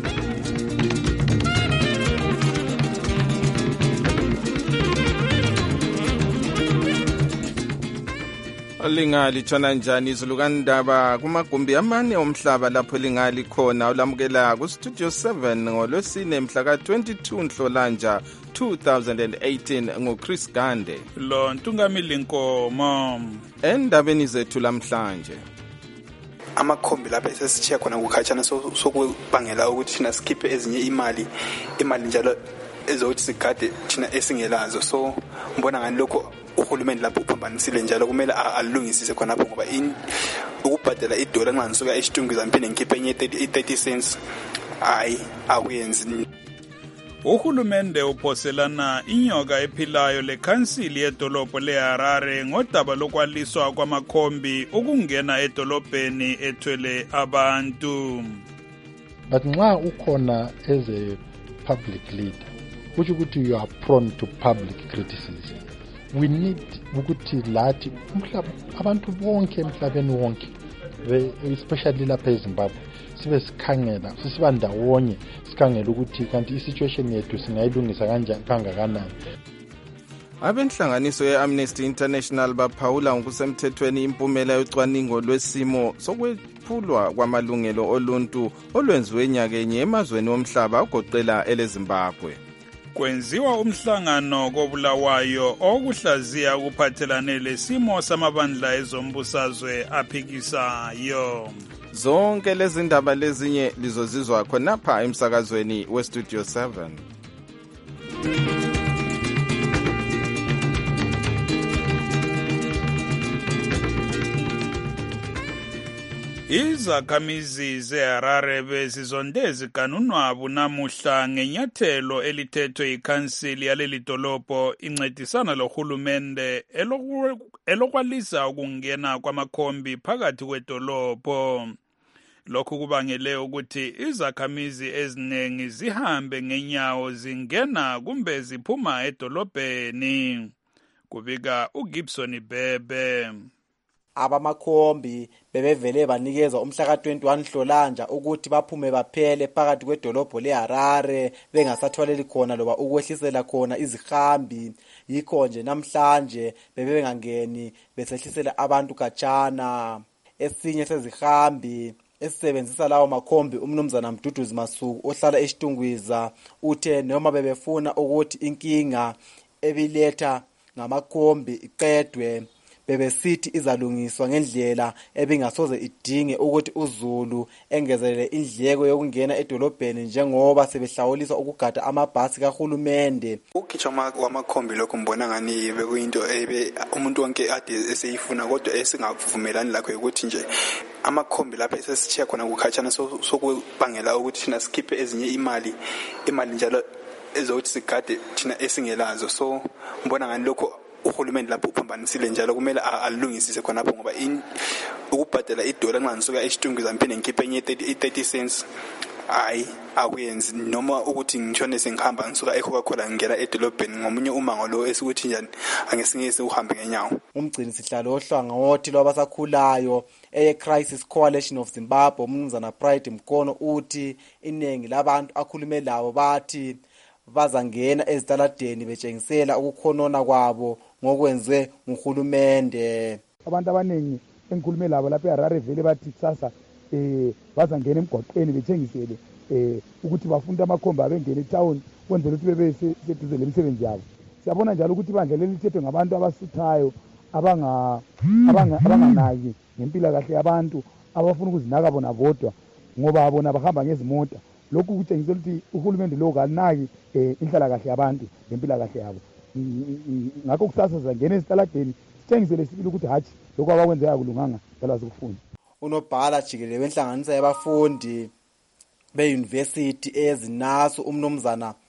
Lingali tshona njani izulukandaba kumagumbi amane omhlaba lapho lingali khona ulamukela ku Studio 7 ngolwesine mhla ka 22 Nhlolanja 2018 ngoChris Gande. Lo Ntungamili Nkomo. Endabeni zethu lamhlanje. Amakhombi lapha esesichiya khona ukukhatshana sokubangela ukuthi thina sikhiphe ezinye imali njalo ezokuthi sigade thina esingelazo. So mbona ngani lokho uhulumeni lapho uphambanisile njalo kumele alungisise khonapho ngoba ukubhadela idola nxa ngisuka eShitungwiza ngiphinde ngikhiphe enye 30 cents akuyenzi. Uhulumende uphoselana inyoka ephilayo lekhansili yedolobho leHarare ngodaba lokwaliswa kwamakhombi ukungena edolobheni ethwele abantu. But nxa ukhona as a public leader which ukuthi you are prone to public criticism, we need ukuthi lathi abantu bonke emhlabeni wonke especially lapha eZimbabwe sibe sikhangela sisiba ndawonye sikhangela ukuthi kanti isituation yethu singayilungisa kangakanani. Abenhlanganiso ye-Amnesty International baphawula ngokusemthethweni impumela yocwaningo lwesimo sokwephulwa kwamalungelo oluntu olwenziwe enyakenye emazweni omhlaba ogoqela eleZimbabwe. Kwenziwa umhlangano koBulawayo okuhlaziya kuphathelane lesimo samabandla ezombusazwe aphikisayo. Zonke lezi ndaba lezinye lizozizwa khonapha emsakazweni weStudio 7. Izakhamizi zeHarare bezizonde zikanunwabu namuhla ngenyathelo elithethwe ikhansili yaleli dolobho incedisana lohulumende elokwalisa ukungena kwamakhombi phakathi kwedolobho. Lokhu kubangele ukuthi izakhamizi eziningi zihambe ngenyawo zingena kumbe ziphuma edolobheni. Kubika uGibson Bebe. Abamakhombi bebevele banikeza umhla ka-21 Nhlolanja ukuthi baphume baphele phakathi kwedolobho leHarare bengasathwaleli khona loba ukwehlisela khona izihambi. Yikho nje namhlanje bebengangeni besehlisela abantu khatshana. Esinye sezihambi esisebenzisa lawo makhombi umnumzana Mduduzi Masuku ohlala eShitungwiza uthe noma bebefuna ukuthi inkinga ebiletha ngamakhombi iqedwe bebesithi izalungiswa ngendlela ebingasoze idinge ukuthi uZulu engezelele indleko yokungena edolobheni njengoba sebehlawuliswa ukugada amabhasi kahulumende. Ukukhitshwa kwamakhombi lokho mbona ngani bekuyinto umuntu wonke ade eseyifuna kodwa esingavumelani lakho ukuthi nje amakhombi lapha esesichiya khona ukukhatshana sokubangela ukuthi thina sikhiphe ezinye imali njalo ezokuthi sigade thina esingelazo. So mbona ngani lokho uhulumeni lapho uphambanisile njalo kumele alungisise khonapho ngoba ukubhadela idola nxa ngisuka eShitungwiza ngiphinde ngikhiphe enye 30 cents akuyenzi noma ukuthi ngitshone sengihamba ngisuka eCoca-Cola ngingena edolobheni ngomunye umango lo esikuthi njani angesingise uhambe ngenyawo. Umgcini sihlalo ohlangothi lwabasakhulayo Crisis Coalition of Zimbabwe umnumzana Pride Mkono uthi iningi labantu akhulume labo bathi bazangena ezitaladeni betshengisela ukukhonona kwabo ngokwenze nguhulumende. Abantu abaningi engikhulume labo lapha eHarare vele bathi kusasa bazangena emgwaqweni bethengisele ukuthi bafunda amakhombi abengena etown kwenzela ukuthi bebe seduze lemisebenzi yabo. Siyabona njalo ukuthi ibandla lelithethwe ngabantu abasuthayo abanganaki ngempilakahle yabantu abafuna ukuzinaka bona bodwa ngoba bona bahamba ngezimota. Lokhu kutshengisa ukuthi uhulumende lo kanaki inhlalakahle yabantu ngempilakahle yabo. Ngakho kusasa zangena ezitaladeni sitshengisele sibili ukuthi hatshi lokho abakwenzeka kulunganga njalo sikufunda. Unobhala jikelele wenhlanganiso yabafundi beuniversity ezinaso umnumzana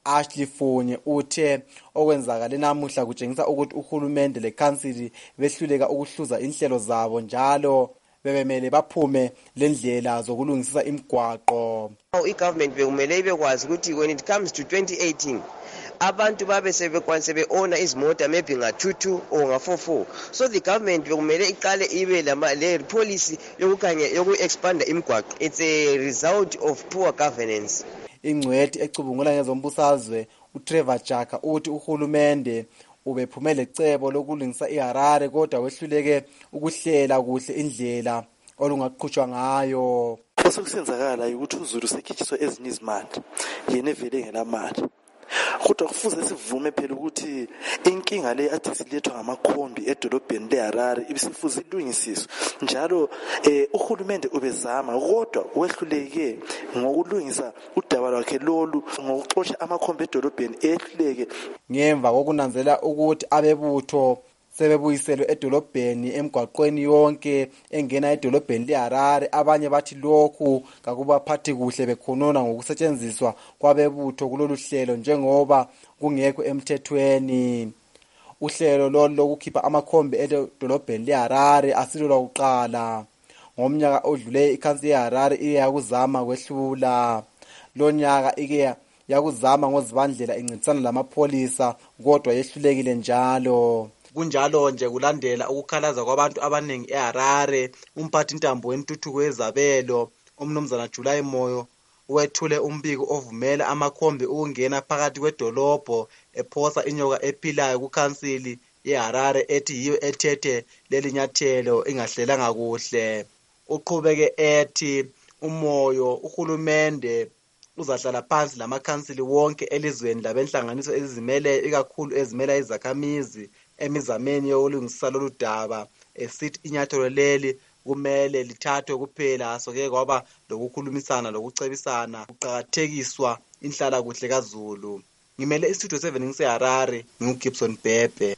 Ashley Funye uthe okwenzakale namuhla kutshengisa ukuthi uhulumende lekhansili behluleka ukuhluza inhlelo zabo njalo bebemele baphume lendlela zokulungisisa imigwaqo. I-government bekumele ibekwazi ukuthi when it comes to 2018 abantu babe sebekwanise be-ona izimota maybe nga-2 or nga-4. So the government bekumele iqale ibe le policy yoku-expanda imigwaqo. It's a result of poor governance. Ingcwethi ecubungula ngezombusazwe uTrevor Jaka uthi uhulumende ubephumele icebo lokulungisa iHarare kodwa wehluleke ukuhlela kuhle indlela olungaqhutshwa ngayo. Osekusenzakala ukuthi uZulu sekhitshiswa ezinye izimali yena evele ngelamali. Kodwa kufuze sivume phela ukuthi inkinga le athi silethwa ngamakhombi edolobheni leHarare ibisifuze ilungisiswe. Njalo uhulumende ubezama kodwa wehluleke ngokulungisa udaba lwakhe lolu ngokuxotsha amakhombi edolobheni ehluleke. Ngemva kokunanzela ukuthi abebutho sebebuyiselwe edolobheni emgwaqweni yonke engena edolobheni leHarare, abanye bathi lokhu kakubaphathi kuhle bekhonona ngokusetshenziswa kwabebutho kulolu hlelo njengoba kungekho emthethweni. Uhlelo lolu lokukhipha amakhombi edolobheni leHarare asilolwa kuqala. Ngomnyaka odlule ikhansili yeHarare iye yakuzama kwehlula. Lo nyaka ike yakuzama ngozibandlela incintisana lamapholisa kodwa yehlulekile njalo. Kunjalo nje kulandela ukukhalaza kwabantu abaningi eHarare, umphathi intambo wentuthuko yezabelo umnumzana July Moyo wethule umbiko ovumela amakhombi ukungena phakathi kwedolobho ephosa inyoka ephilayo kukhansili yeHarare ethi yiyo ethethe leli nyathelo ingahlelanga kuhle. Uqhubeke ethi uMoyo uhulumende uzahlala phansi lamakhansili wonke elizweni labenhlanganiso ezizimele ikakhulu ezimela izakhamizi emizameni yokulungisisa lolu daba, esithi inyathelo leli kumele lithathwe kuphela soke kwaba lokukhulumisana lokucebisana kuqhakathekiswa inhlala kuhle kaZulu. Ngimele istudio 7 ngiseHarare, ngiuGibson Bhebhe.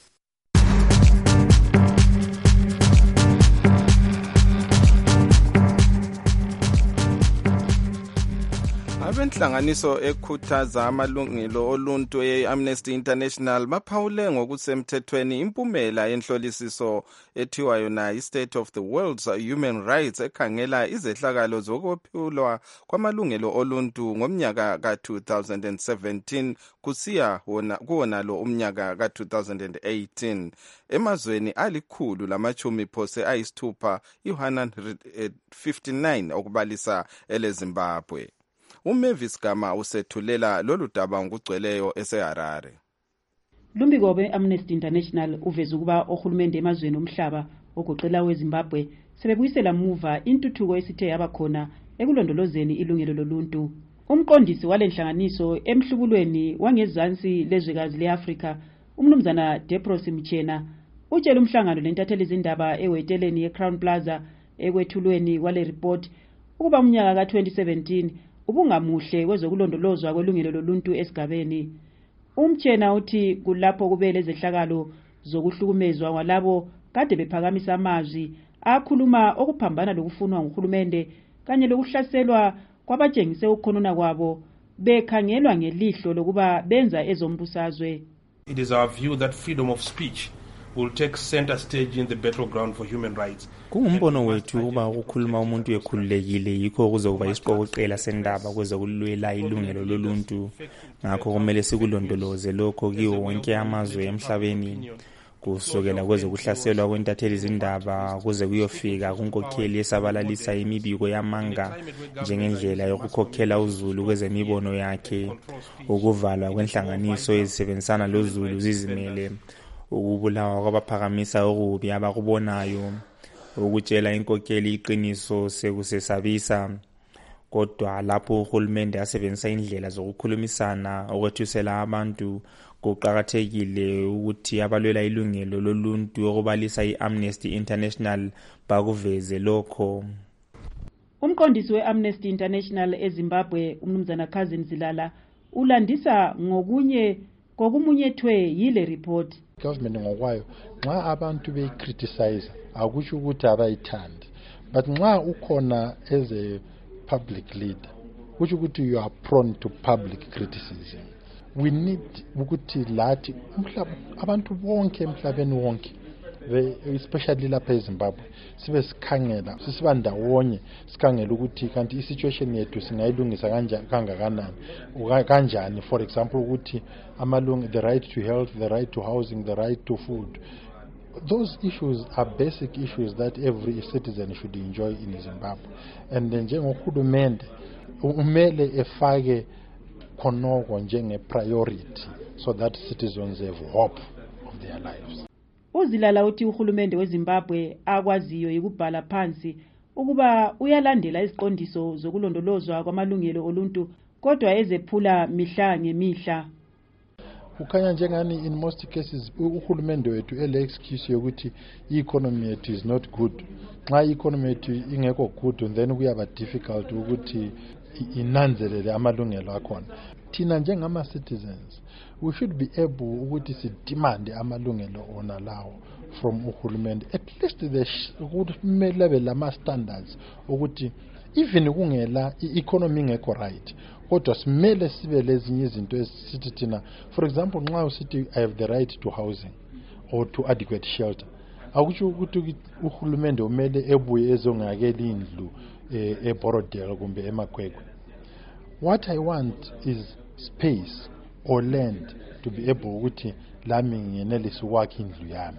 Abenhlanganiso ekhuthaza amalungelo oluntu ye-Amnesty International baphawule ngokusemthethweni impumela yenhlolisiso ethiwa yona i-State of the World's Human Rights ekhangela izehlakalo zokuphulwa kwamalungelo oluntu ngomnyaka ka-2017 kusiya kuwona lo umnyaka ka-2018 emazweni alikhulu lamachumi phose ayisithupha i-159 okubalisa eleZimbabwe. uMavis Gama usethulela lolu daba ngokugcweleyo eseHarare. Lumbiko be-Amnesty International uveza ukuba ohulumende emazweni omhlaba ogoqela weZimbabwe sebebuyisela muva intuthuko esithe yaba khona ekulondolozeni ilungelo loluntu. Umqondisi walenhlanganiso emhlubulweni wangezansi lezwekazi leAfrika, umnumzana Depros Mchena, utshela umhlangano lentatheli izindaba eweteleni yeCrown Plaza ekwethulweni kwale report ukuba umnyaka ka-2017 ubungamuhle kwezokulondolozwa kwelungelo loluntu esigabeni. Umchena uthi kulapho kube lezehlakalo zokuhlukumezwa kwalabo kade bephakamisa amazwi akhuluma okuphambana lokufunwa nguhulumende kanye lokuhlaselwa kwabatshengise ukukhonona kwabo bekhangelwa ngelihlo lokuba benza ezombusazwe. It is our view that freedom of speech will take center stage in the battleground for human rights. Kungumbono wethu ukuba ukukhuluma umuntu ekhululekile yikho kuzokuba isiqokoqela sendaba kwezokulwela ilungelo loluntu. Ngakho kumele sikulondoloze lokho kiwo wonke amazwe emhlabeni, kusukela kwezokuhlaselwa kwentatheli izindaba kuze kuyofika kunkokheli esabalalisa imibiko yamanga njengendlela yokukhokhela uZulu kwezemibono yakhe, ukuvalwa kwenhlanganiso ezisebenzisana loZulu zizimele, ukubulawa kwabaphakamisa okubi abakubonayo, ukutshela inkokheli iqiniso sekusesabisa. Kodwa lapho uhulumende asebenzisa indlela zokukhulumisana ukwethusela abantu, kuqhakathekile ukuthi abalwela ilungelo loluntu okubalisa iAmnesty International bakuveze lokho. Umqondisi weAmnesty International eZimbabwe, umnumzana Cousin Zilala, ulandisa ngokumunyethwe yile report. Government ngokwayo nxa abantu beyicriticize akusho ukuthi abayithandi, but nxa ukhona as a public leader kusho ukuthi you are prone to public criticism. we need ukuthi lathi abantu bonke emhlabeni wonke especially lapha eZimbabwe sibe sikhangela sisiba ndawonye sikhangela ukuthi kanti isituation yethu singayilungisa kangakanani kanjani. For example ukuthi the right to health, the right to housing, the right to food. Those issues are basic issues that every citizen should enjoy in Zimbabwe. And njengohulumende umele efake khonoko njenge-priority so that citizens have hope of their lives. Uzilala uthi uhulumende weZimbabwe akwaziyo ikubhala phansi ukuba uyalandela iziqondiso zokulondolozwa kwamalungelo oluntu kodwa ezephula mihla ngemihla. Ukhanya njengani in most cases uhulumende wethu ele-excuse yokuthi i-economy yethu is not good. Nxa i-economy yethu ingekho good then kuyaba difficult ukuthi inanzelele amalungelo akhona. Thina njengama-citizens we should be able ukuthi sidimande amalungelo ona lawo from uhulumende, at least ukuthi kumele be lama-standards ukuthi even kungela i-economy ingekho right kodwa simele sibe lezinye izinto esithi thina. For example, nxa usithi I have the right to housing or to adequate shelter, akutsho ukuthi uhulumende umele ebuye ezongakela indlu eBorodale kumbe eMakwekwe. What I want is space or land to be able ukuthi lami ngenelisi ukwakha indlu yami.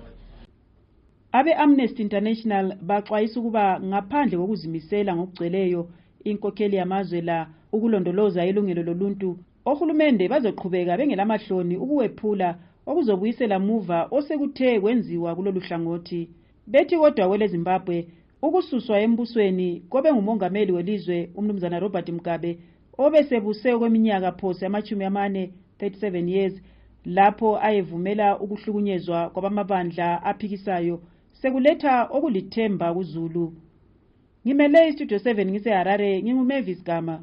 Abe-Amnesty International baxwayisa ukuba ngaphandle kokuzimisela ngokugcweleyo inkokheli yamazwe la ukulondoloza ilungelo loluntu, ohulumende bazoqhubeka bengelamahloni ukuwephula okuzobuyisela muva osekuthe kwenziwa kulolu hlangothi. Bethi kodwa kwele Zimbabwe ukususwa embusweni kobe ngumongameli welizwe umnumzana Robert Mugabe obesebuse kweminyaka phose ama-40 37 years lapho ayevumela ukuhlukunyezwa kwabamabandla aphikisayo sekuletha okulithemba kuZulu. Ngimele iStudio 7 ngiseHarare, nginguMavis Gama.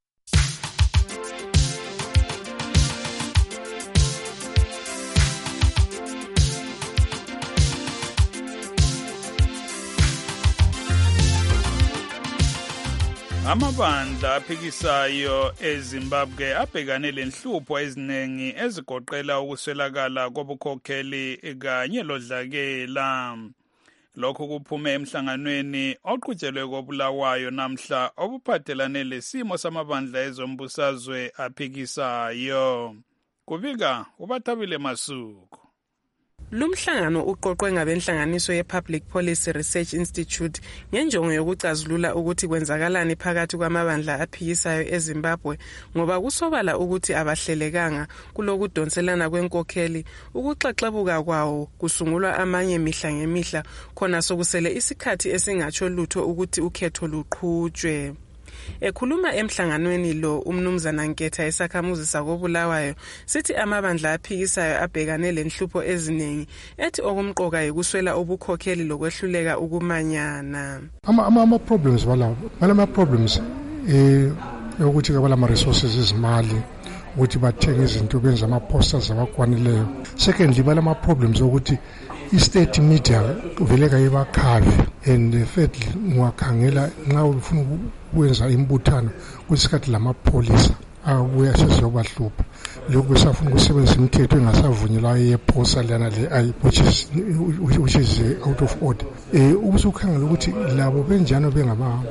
Amabandla aphikisayo eZimbabwe abhekane lenhlupho eziningi ezigoqela ukuswelakala kobukhokheli kanye lodlakela. Lokho kuphume emhlanganweni oqhutshelwe koBulawayo namhla obuphathelane lesimo samabandla ezombusazwe aphikisayo. Kubika uBathabile Masuku. Lumhlangano uqoqwe ngabenhlanganiso ye-Public Policy Research Institute ngenjongo yokucazulula ukuthi kwenzakalani phakathi kwamabandla aphikisayo eZimbabwe ngoba kusobala ukuthi abahlelekanga kulokudonselana kwenkokheli, ukuxaxabuka kwawo kusungulwa amanye mihla ngemihla khona sokusele isikhathi esingatsho lutho ukuthi ukhetho luqhutshwe. Ekhuluma emhlanganweni lo umnumzana Nketha esakhamuzi sakoBulawayo sithi amabandla aphikisayo abhekane lenhlupho eziningi ethi okumqoka yikuswela ubukhokheli lokwehluleka ukumanyana. Ama problems balama problems ukuthi balama resources izimali ukuthi bathenge izinto benza ama posters abakwanileyo. Secondly balama problems ukuthi i-state media uveleka yebakhavi, and thirdly ngiwakhangela nxa ufuna ukwenza imbuthano kwesikhathi lamapolisa abuya seziyobahlupha. Lokhu besafuna ukusebenzisa imithetho engasavunyelwayo yeposa lana le which is out of order. Ubusukhangela ukuthi labo benjalo bengaba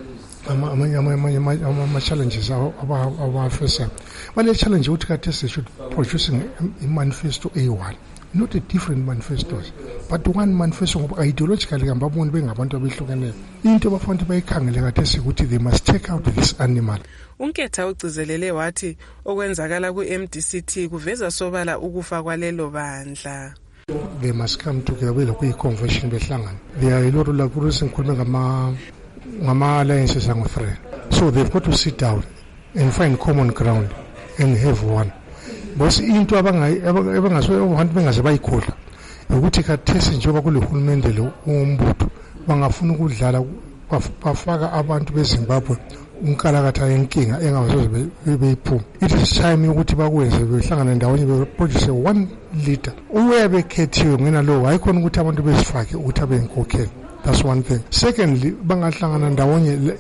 ama-challenges abafesa. Bale challenge ukuthi khathesi should producing a manifesto A1. Not a different manifestos, but one manifesto ideologically ngababoni bengabantu abehlukeneyo. Into abafanele bayikhangele khathesi ukuthi they must take out this animal. Unketha ugcizelele wathi okwenzakala ku-MDCT kuveza sobala ukufa kwalelo bandla. They must come together belokuyi-convention behlangana. There are a lot of lakurusi ngikhuluma ngama-alliances angu-3. So they've got to sit down and find common ground and have one. Boss into abantu bengaze bayikhohlwa ukuthi khathesi njengoba kulehulumende lo umbutho bangafuna ukudlala bafaka abantu beZimbabwe unkalakatha yenkinga engasoze beyiphuma. It is time ukuthi bakwenze behlangana ndawonye beproduce one leader uyabekhethiwe ngena lo hayikhona ukuthi abantu bezifake ukuthi abenkokheli. That's one thing. Secondly bangahlangana ndawonye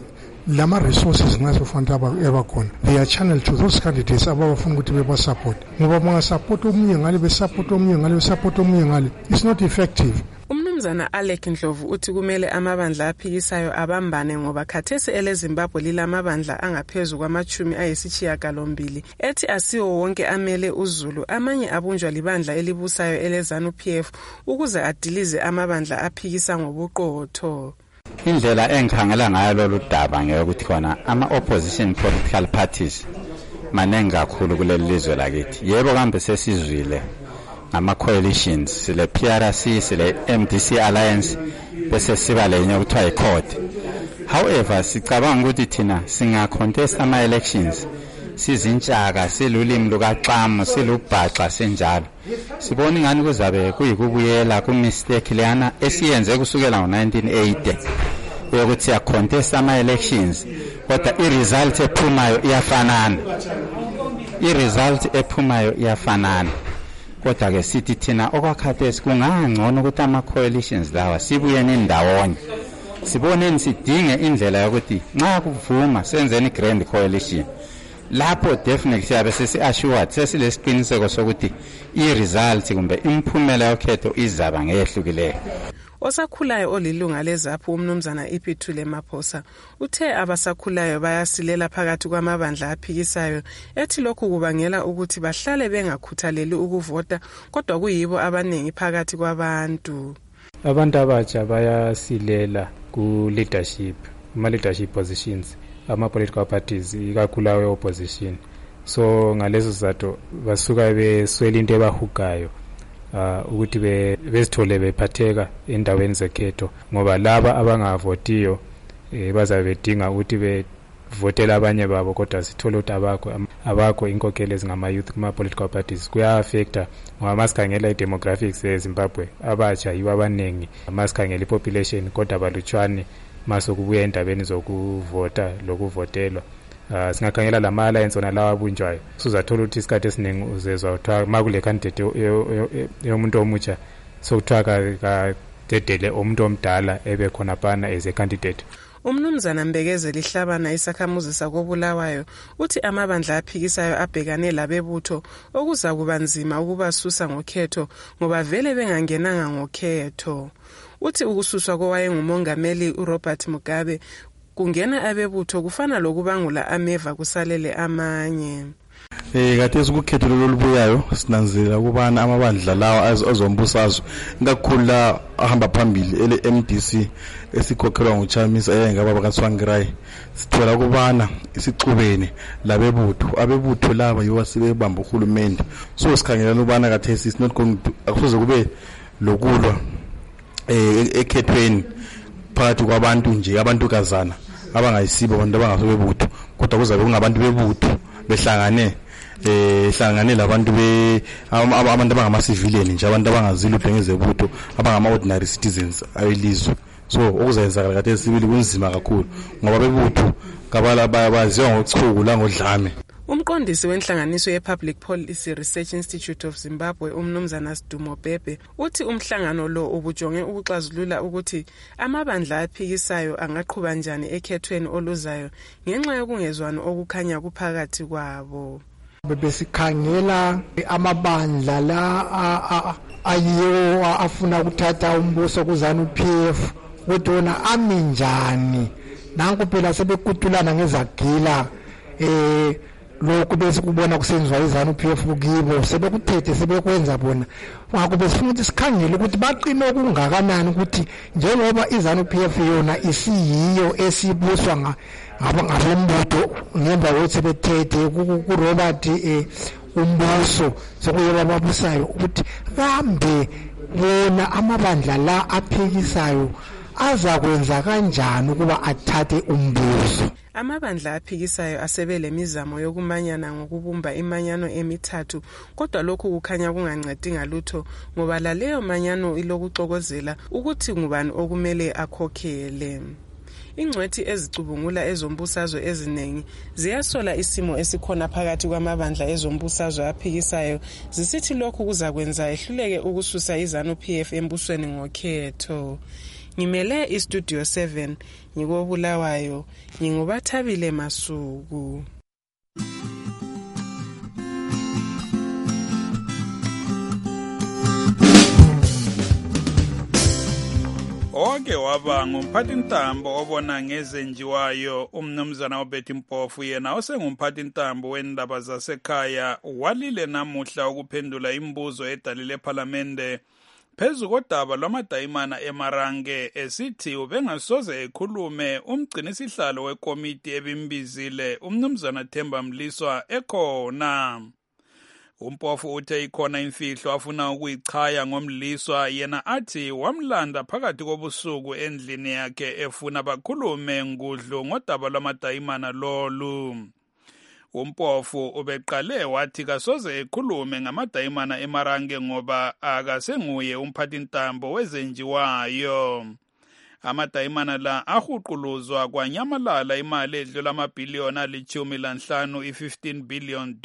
lama resources nxa sofanele abakhona they are channeled to those candidates abafuna ukuthi bebasupport ngoba bangasupport omunye ngale besupport omunye ngale besupport omunye ngale it's not effective. Umnumzana Alec Ndlovu uthi kumele amabandla aphikisayo abambane ngoba khathesi eleZimbabwe lilamabandla angaphezulu kwama-80 ethi asiwo wonke amele uZulu amanye abunjwa libandla elibusayo eleZANU-PF ukuze adilize amabandla aphikisa ngobuqotho. Indlela engikhangela ngayo lolu daba ngeyokuthi khona ama-opposition political parties maningi kakhulu kuleli lizwe lakithi. Yebo kambe sesizwile ngama-coalitions sile PRC sile MDC Alliance bese siba lenye okuthiwa i-CORD. However sicabanga ukuthi thina singa-contest ama-elections sizintshaka silulimi lukaxamo silubhaxa senjalo sibona ingani kuzabe kuyikubuyela ku-mistake leyana esiyenze kusukela ngo-1980 yokuthi siya-contest ama-elections kodwa i-result ephumayo iyafanana kodwa-ke sithi thina okwakhathesi kungangcono ukuthi ama-coalitions lawa sibuyeni ndawonye siboneni sidinge indlela yokuthi nxa kuvuma senzeni i-grand coalition lapho definitely siyabe sesi-assured sesilesiqiniseko sokuthi i-result kumbe imiphumela yokhetho izaba ngehlukileyo. Osakhulayo olilunga leZAPHU umnumzana Iphuthile Maphosa uthe abasakhulayo bayasilela phakathi kwamabandla aphikisayo ethi lokhu kubangela ukuthi bahlale bengakhuthaleli ukuvota kodwa kuyibo abanengi phakathi kwabantu. Abantu abatsha bayasilela ku-leadership, ama-leadership positions, ama-political parties, ikakhulu awe-opposition. So ngalezo zato basuka beswela into ebahugayo ukuthi bezithole bephatheka endaweni zekhetho ngoba laba abangavotiyo bazabe bedinga ukuthi bevotela abanye babo kodwa sithole ukuthi abakho inkokheli ezingama-youth kuma-political parties kuya-affecta ngoba masikhangela i-demographics eZimbabwe abatsha yibo abaningi masikhangela i-population kodwa balutshwane masokubuya endabeni zokuvota lokuvotelwa. Singakhangela lama-alliance ona lawa abunjwayo sizathola ukuthi isikhathi esiningi uzezwa kuthiwa makule candidate yomuntu omutsha sokuthiwa kadedele umuntu omdala ebe khona phana as a candidate. Umnumzana Mbekezeli Hlabana isakhamuzi sakobulawayo uthi amabandla aphikisayo abhekane labebutho okuza kuba nzima ukubasusa ngokhetho ngoba vele bengangenanga ngokhetho. Uthi ukususwa kowayengumongameli uRobert Mugabe kungena abebutho kufana lokubangula ameva kusalele amanye. Khathesi ukukhetho lolubuyayo sinanzela ukubana amabandla lawa azombusazwe kakhulu la ahamba phambili ele-MDC esikhokhelwa nguChamisa eyengaba bakaSwangirayi sithola ukubana isicubene labebutho abebutho laba yiwo sebebamba uhulumende so sikhangela ukubana khathesi is not going to akusoze kube lokulwa ekhethweni phakathi kwabantu nje abantukazana abangayisibo abantu abangasobebutho kodwa kuzabe kungabantu bebutho behlangane labantu abantu abangama-civilian nje abantu abangazilutho ngezebutho abangama-ordinary citizens ayelizwe so okuzayenzakala kade sibili kunzima kakhulu ngoba bebutho baziwa ngochuku langodlame. Umqondisi wenhlanganiso ye-Public Policy Research Institute of Zimbabwe umnumzana Sidumo Bhebhe uthi umhlangano lo ubujonge ukuxazulula ukuthi amabandla aphikisayo angaqhuba njani ekhethweni oluzayo ngenxa yokungezwani okukhanya kuphakathi kwabo. Besikhangela amabandla la ayiwo afuna ukuthatha umbuso kuZANU-PF ukuthi wona ami njani nanku phela sebekutulana ngezagila lokhu bese kubona kusenziwa iZANU-PF kukibo sebekuthethe sebekwenza bona ngakho besifuna ukuthi sikhangele ukuthi baqine okungakanani ukuthi njengoba iZANU-PF yona isiyiyo esibuswa ngabembutho ngemva kokuthi sebethethe kuRobert umbuso sokuyeba ababusayo ukuthi kambe bona amabandla la aphikisayo azakwenza kanjani ukuba athathe umbuso. Amabandla aphikisayo asebele mizamo yokumanyana ngokubumba imanyano emithathu kodwa lokhu kukhanya kungancedi ngalutho ngoba laleyo manyano ilokuxokozela ukuthi ngubani okumele akhokhele. Ingcwethi ezicubungula ezombusazwe eziningi ziyasola isimo esikhona phakathi kwamabandla ezombusazwe aphikisayo zisithi lokhu kuzakwenza ehluleke ukususa iZANU-PF embusweni ngokhetho. ngimele istudio 7 ngikobulawayo ngingubathabile Masuku. Oke waba ngumphathintambo obona ngezenjiwayo umnumzana uBetty Mpofu yena osengumphathintambo wendaba zasekhaya walile namuhla ukuphendula imibuzo edalile eParliamente phezu kodaba lwamadayimana eMarange esithi ubengasoze ekhulume umgcinisihlalo wekomiti ebimbizile umnumzana Themba Mliswa ekhona. Umpofu uthe ikhona imfihlo afuna ukuyichaya ngomliswa yena athi wamlanda phakathi kobusuku endlini yakhe efuna bakhulume ngudlu ngodaba lwamadayimana lolu. Umpofu ubeqale wathi kasoze ekhulume ngamadayimana eMarange ngoba akasenguye umphathintambo wezenjiwayo. Amadayimana la ahuquluzwa kwanyamalala imali edlula amabhiliyoni ali-15 $15 billion.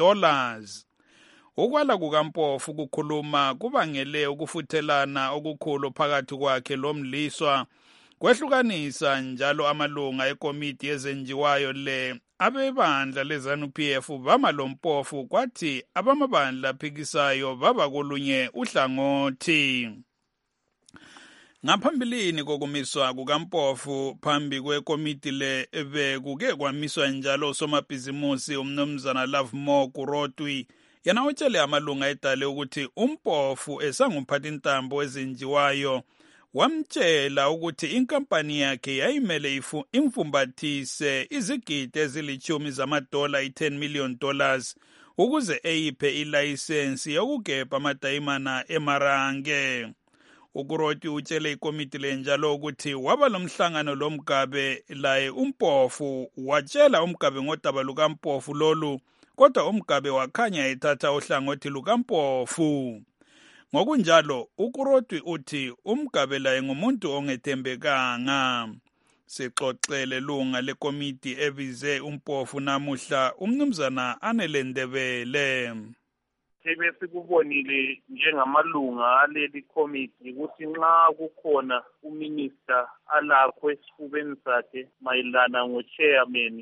Ukwala kukaMpofu kukhuluma kubangele ukufuthelana okukhulu phakathi kwakhe lomliswa kwehlukanisa njalo amalunga ekomiti yezenjiwayo le abebandla leZANU-PF bama loMpofu kwathi abamabandla aphikisayo baba kolunye uhlangothi. Ngaphambilini kokumiswa kukaMpofu phambi kwekomiti le bekuke kwamiswa njalo usomabhizimusi umnumzana Lovemore Kurotwi yena utshele amalunga edale ukuthi uMpofu esangumphathintambo wezenjiwayo wamtshela ukuthi inkampani yakhe yayimele imfumbathise izigidi ezili-10 zamadola $10 million ukuze eyiphe ilayisensi yokugebha amadayimana eMarange. Ukuroti utshele ikomiti lenjalo ukuthi waba lomhlangano lomgabe laye uMpofu watshela umgabe ngodaba lukaMpofu lolu kodwa umgabe wakhanya ethatha uhlangothi lukaMpofu. Ngokunjalo ukuroti uthi umgabe laye ngumuntu ongethembekanga. Sixoxele lunga lekomiti ebize uMpofu namuhla umnumzana Anelendebele. Sebesikubonile njengamalunga aleli committee ukuthi nxa kukhona uminister alakho esifubeni sakhe mayelana ngo-chairman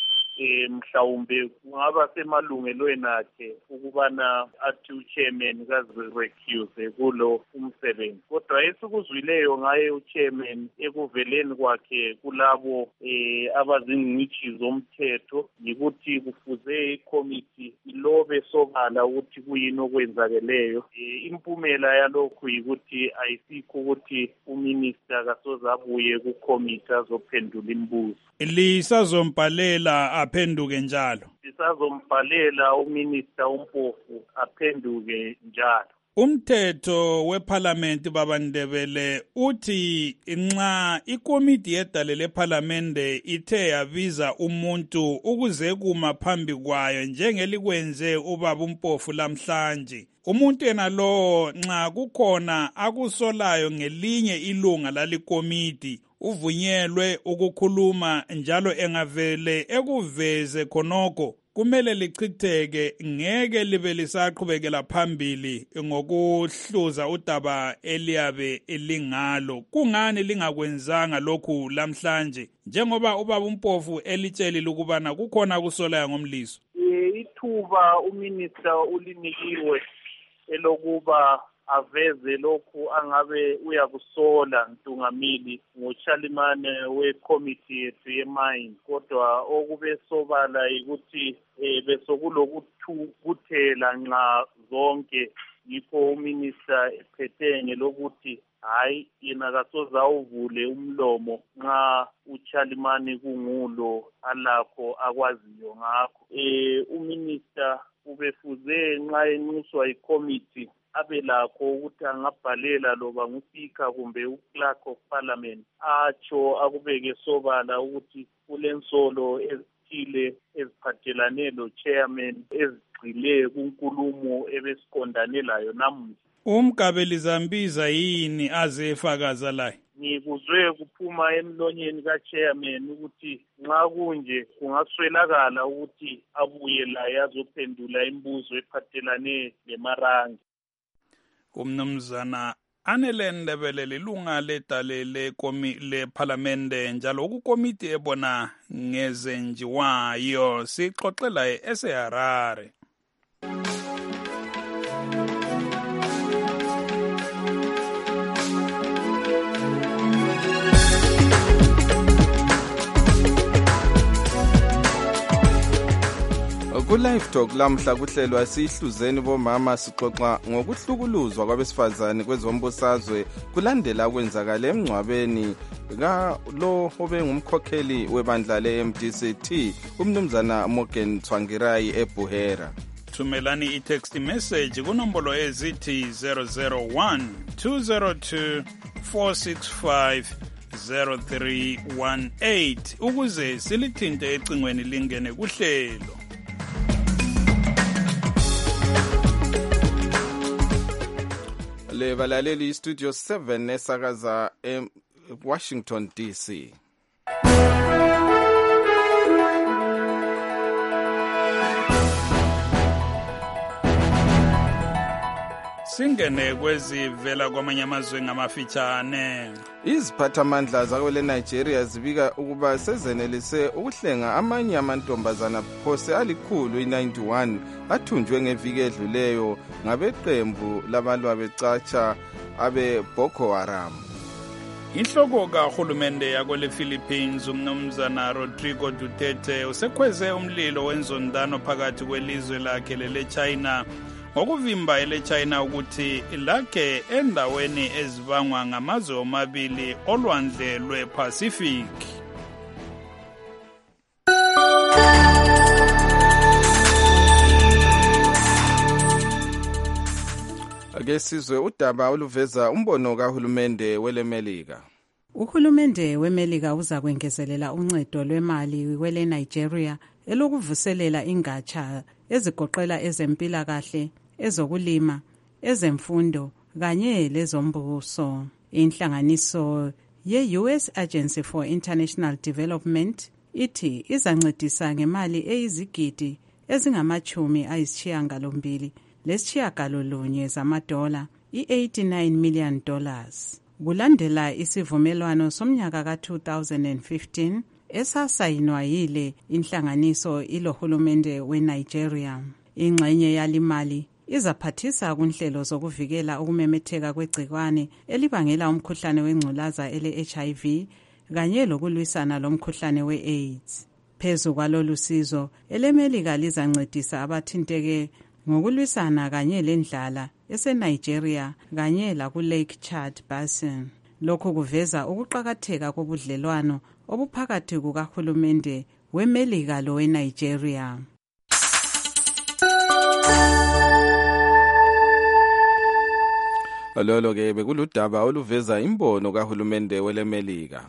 mhlawumbe kungaba semalungelweni akhe ukubana athi uchairman kazirecuse kulo umsebenzi. Kodwa esikuzwileyo ngaye uchairman ekuveleni kwakhe kulabo abazingcitshi zomthetho yikuthi kufuze icommittee ilobe sobala ukuthi kuyini okwenzakeleyo. Impumela yalokhu yikuthi ayisikho ukuthi uminister kasoze abuye kucommittee azophendula imibuzo. Lisazombhalela aphenduke njalo. Lisazombhalela uminister uMpofu aphenduke njalo. Umthetho weParliament babandebele uthi nxa ikomiti yedale leParliament ithe yabiza umuntu ukuze kuma phambi kwayo njengelikwenze ubaba uMpofu lamhlanje, umuntu yena lo nxa kukhona akusolayo ngelinye ilunga lalikomiti uvunyelwe ukukhuluma njalo engavele ekuveze khonoko kumele lichitheke, ngeke libe lisaqhubekela phambili ngokuhluza udaba eliyabe lingalo. Kungani lingakwenzanga lokhu lamhlanje njengoba ubaba uMpofu elitshelile ukubana kukhona kusolayo ngomliso? Ithuba uminister ulinikiwe elokuba aveze lokhu angabe uyakusola Ntungamili ngoShalimane wekomiti yethu yemine. Kodwa okube sobala ukuthi besokulokuthukuthela nxa zonke yikho uminister ephethe ngelokuthi hayi yena kasoze awuvule umlomo nxa uShalimane kungulo alakho akwaziyo ngakho. Uminister ubefuze nxa enxuswa ikomiti abe lakho ukuthi angabhalela loba nguSpeaker kumbe uClerk of Parliament atsho akubeke sobala ukuthi kulensolo ezithile eziphathelane lo-chairman ezigxile kunkulumo ebesiqondane layo namuhla. Umgabe lizambiza yini aze efakaza layo? Ngikuzwe kuphuma emlonyeni kachairman ukuthi nxa kunje kungaswelakala ukuthi abuye laye azophendula imibuzo ephathelane leMarange. Umnumzana Anele Ndebele lilunga letale lephalamende njalo kukomiti ebona ngezenjiwayo sixoxela eSeharare. Ku-Live Talk lamhla kuhlelwa sihluzeni bomama sixoxa ngokuhlukuluzwa kwabesifazane kwezombusazwe kulandela kwenzakala emngcwabeni lo obengumkhokheli webandla le-MDCT umnumzana Morgan Tsvangirai eBuhera. Thumelani i-text message kunombolo ezithi 001 202 465 0318 ukuze silithinte ecingweni lingene kuhlelo. Le balaleli Studio 7 esakaza Washington DC. Singene kwezivela kwamanye amazwe ngamafitshane. Iziphathamandla zakwele Nigeria zibika ukuba sezenelise ukuhlenga amanye amantombazana phose ali191 athunjwe ngeviki edluleyo ngabeqembu labalwa becatsha abe Boko Haram. Inhloko kahulumende yakwele Philippines umnumzana Rodrigo Duterte usekhweze umlilo wenzondano phakathi kwelizwe lakhe lele-China ngokuvimba ele-China ukuthi lakhe endaweni ezibangwa ngamazwe omabili olwandle lwe-Pacific. Ake sizwe udaba oluveza umbono kahulumende welemelika. Uhulumende wemelika uza kwengezelela uncedo lwemali kwele Nigeria elokuvuselela ingatsha ezigoqela ezempilakahle, ezokulima, ezemfundo kanye lezombuso. Inhlanganiso ye-US Agency for International Development ithi izancedisa ngemali eyizigidi ezingama-80 lesishiyagalolunye zamadola, i-$89 million. Kulandela isivumelwano somnyaka ka-2015 esasayinwa yile inhlanganiso ilohulumende weNigeria. Ingxenye yalimali izaphathisa kunhlelo zokuvikela ukumemetheka kwegcikwane elibangela umkhuhlane wengculaza ele-HIV kanye lokulwisana lomkhuhlane we-AIDS. Phezu kwalolu sizo, elemelika lizancedisa abathinteke ngokulwisana kanye lendlala eseNigeria kanye laku-Lake Chad Basin. Lokhu kuveza ukuqakatheka kobudlelwano obuphakathi kukahulumende wemelika loweNigeria. Lolo ke bekuludaba oluveza imbono kahulumende welemelika.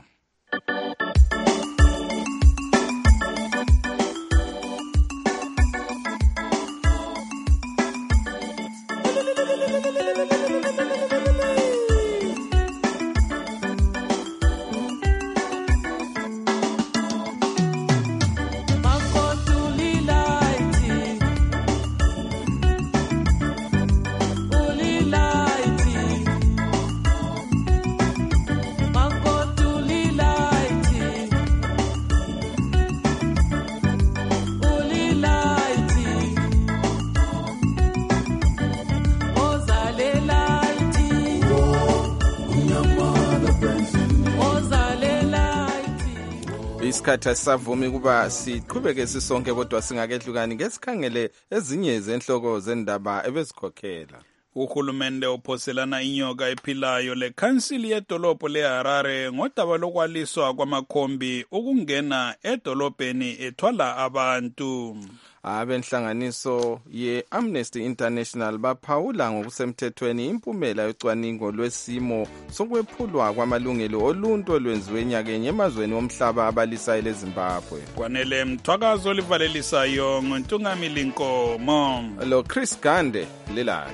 Isikhathi asavumi kuba siqhubeke sisonke kodwa singakehlukani ngesikhangele ezinye zenhloko zendaba ebezikhokhela. Uhulumende ophoselana inyoka ephilayo lekhansili yedolobho leHarare ngodaba lokwaliswa kwamakhombi ukungena edolobheni ethwala abantu. Abenhlanganiso ye-Amnesty International baphawula ngokusemthethweni impumela yocwaningo lwesimo sokwephulwa kwamalungelo oluntu olwenziwe enyakeni emazweni omhlaba abalisayo leZimbabwe. Kwanele mthwakazo olivalelisayo ngoNtungamili Nkomo lo Chris Gande lelala.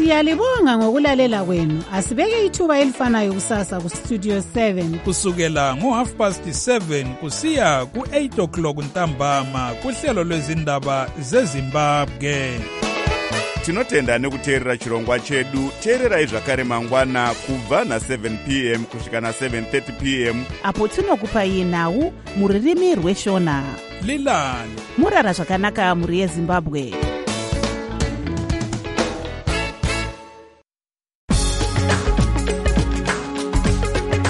Siyalibonga ngokulalela kwenu. Asibeke ithuba elifanayo kusasa kustudio 7 kusukela ngo7:30 kusiya ku8 o'clock ntambama kuhlelo lwezindaba zeZimbabwe. Tinotenda nekuteerera chirongwa chedu. Teererai zvakare mangwana kubva na7 p.m. kusvika na7:30 p.m. apo tinokupai nhau muririmi rweshona. Lilani murara zvakanaka muri yeZimbabwe.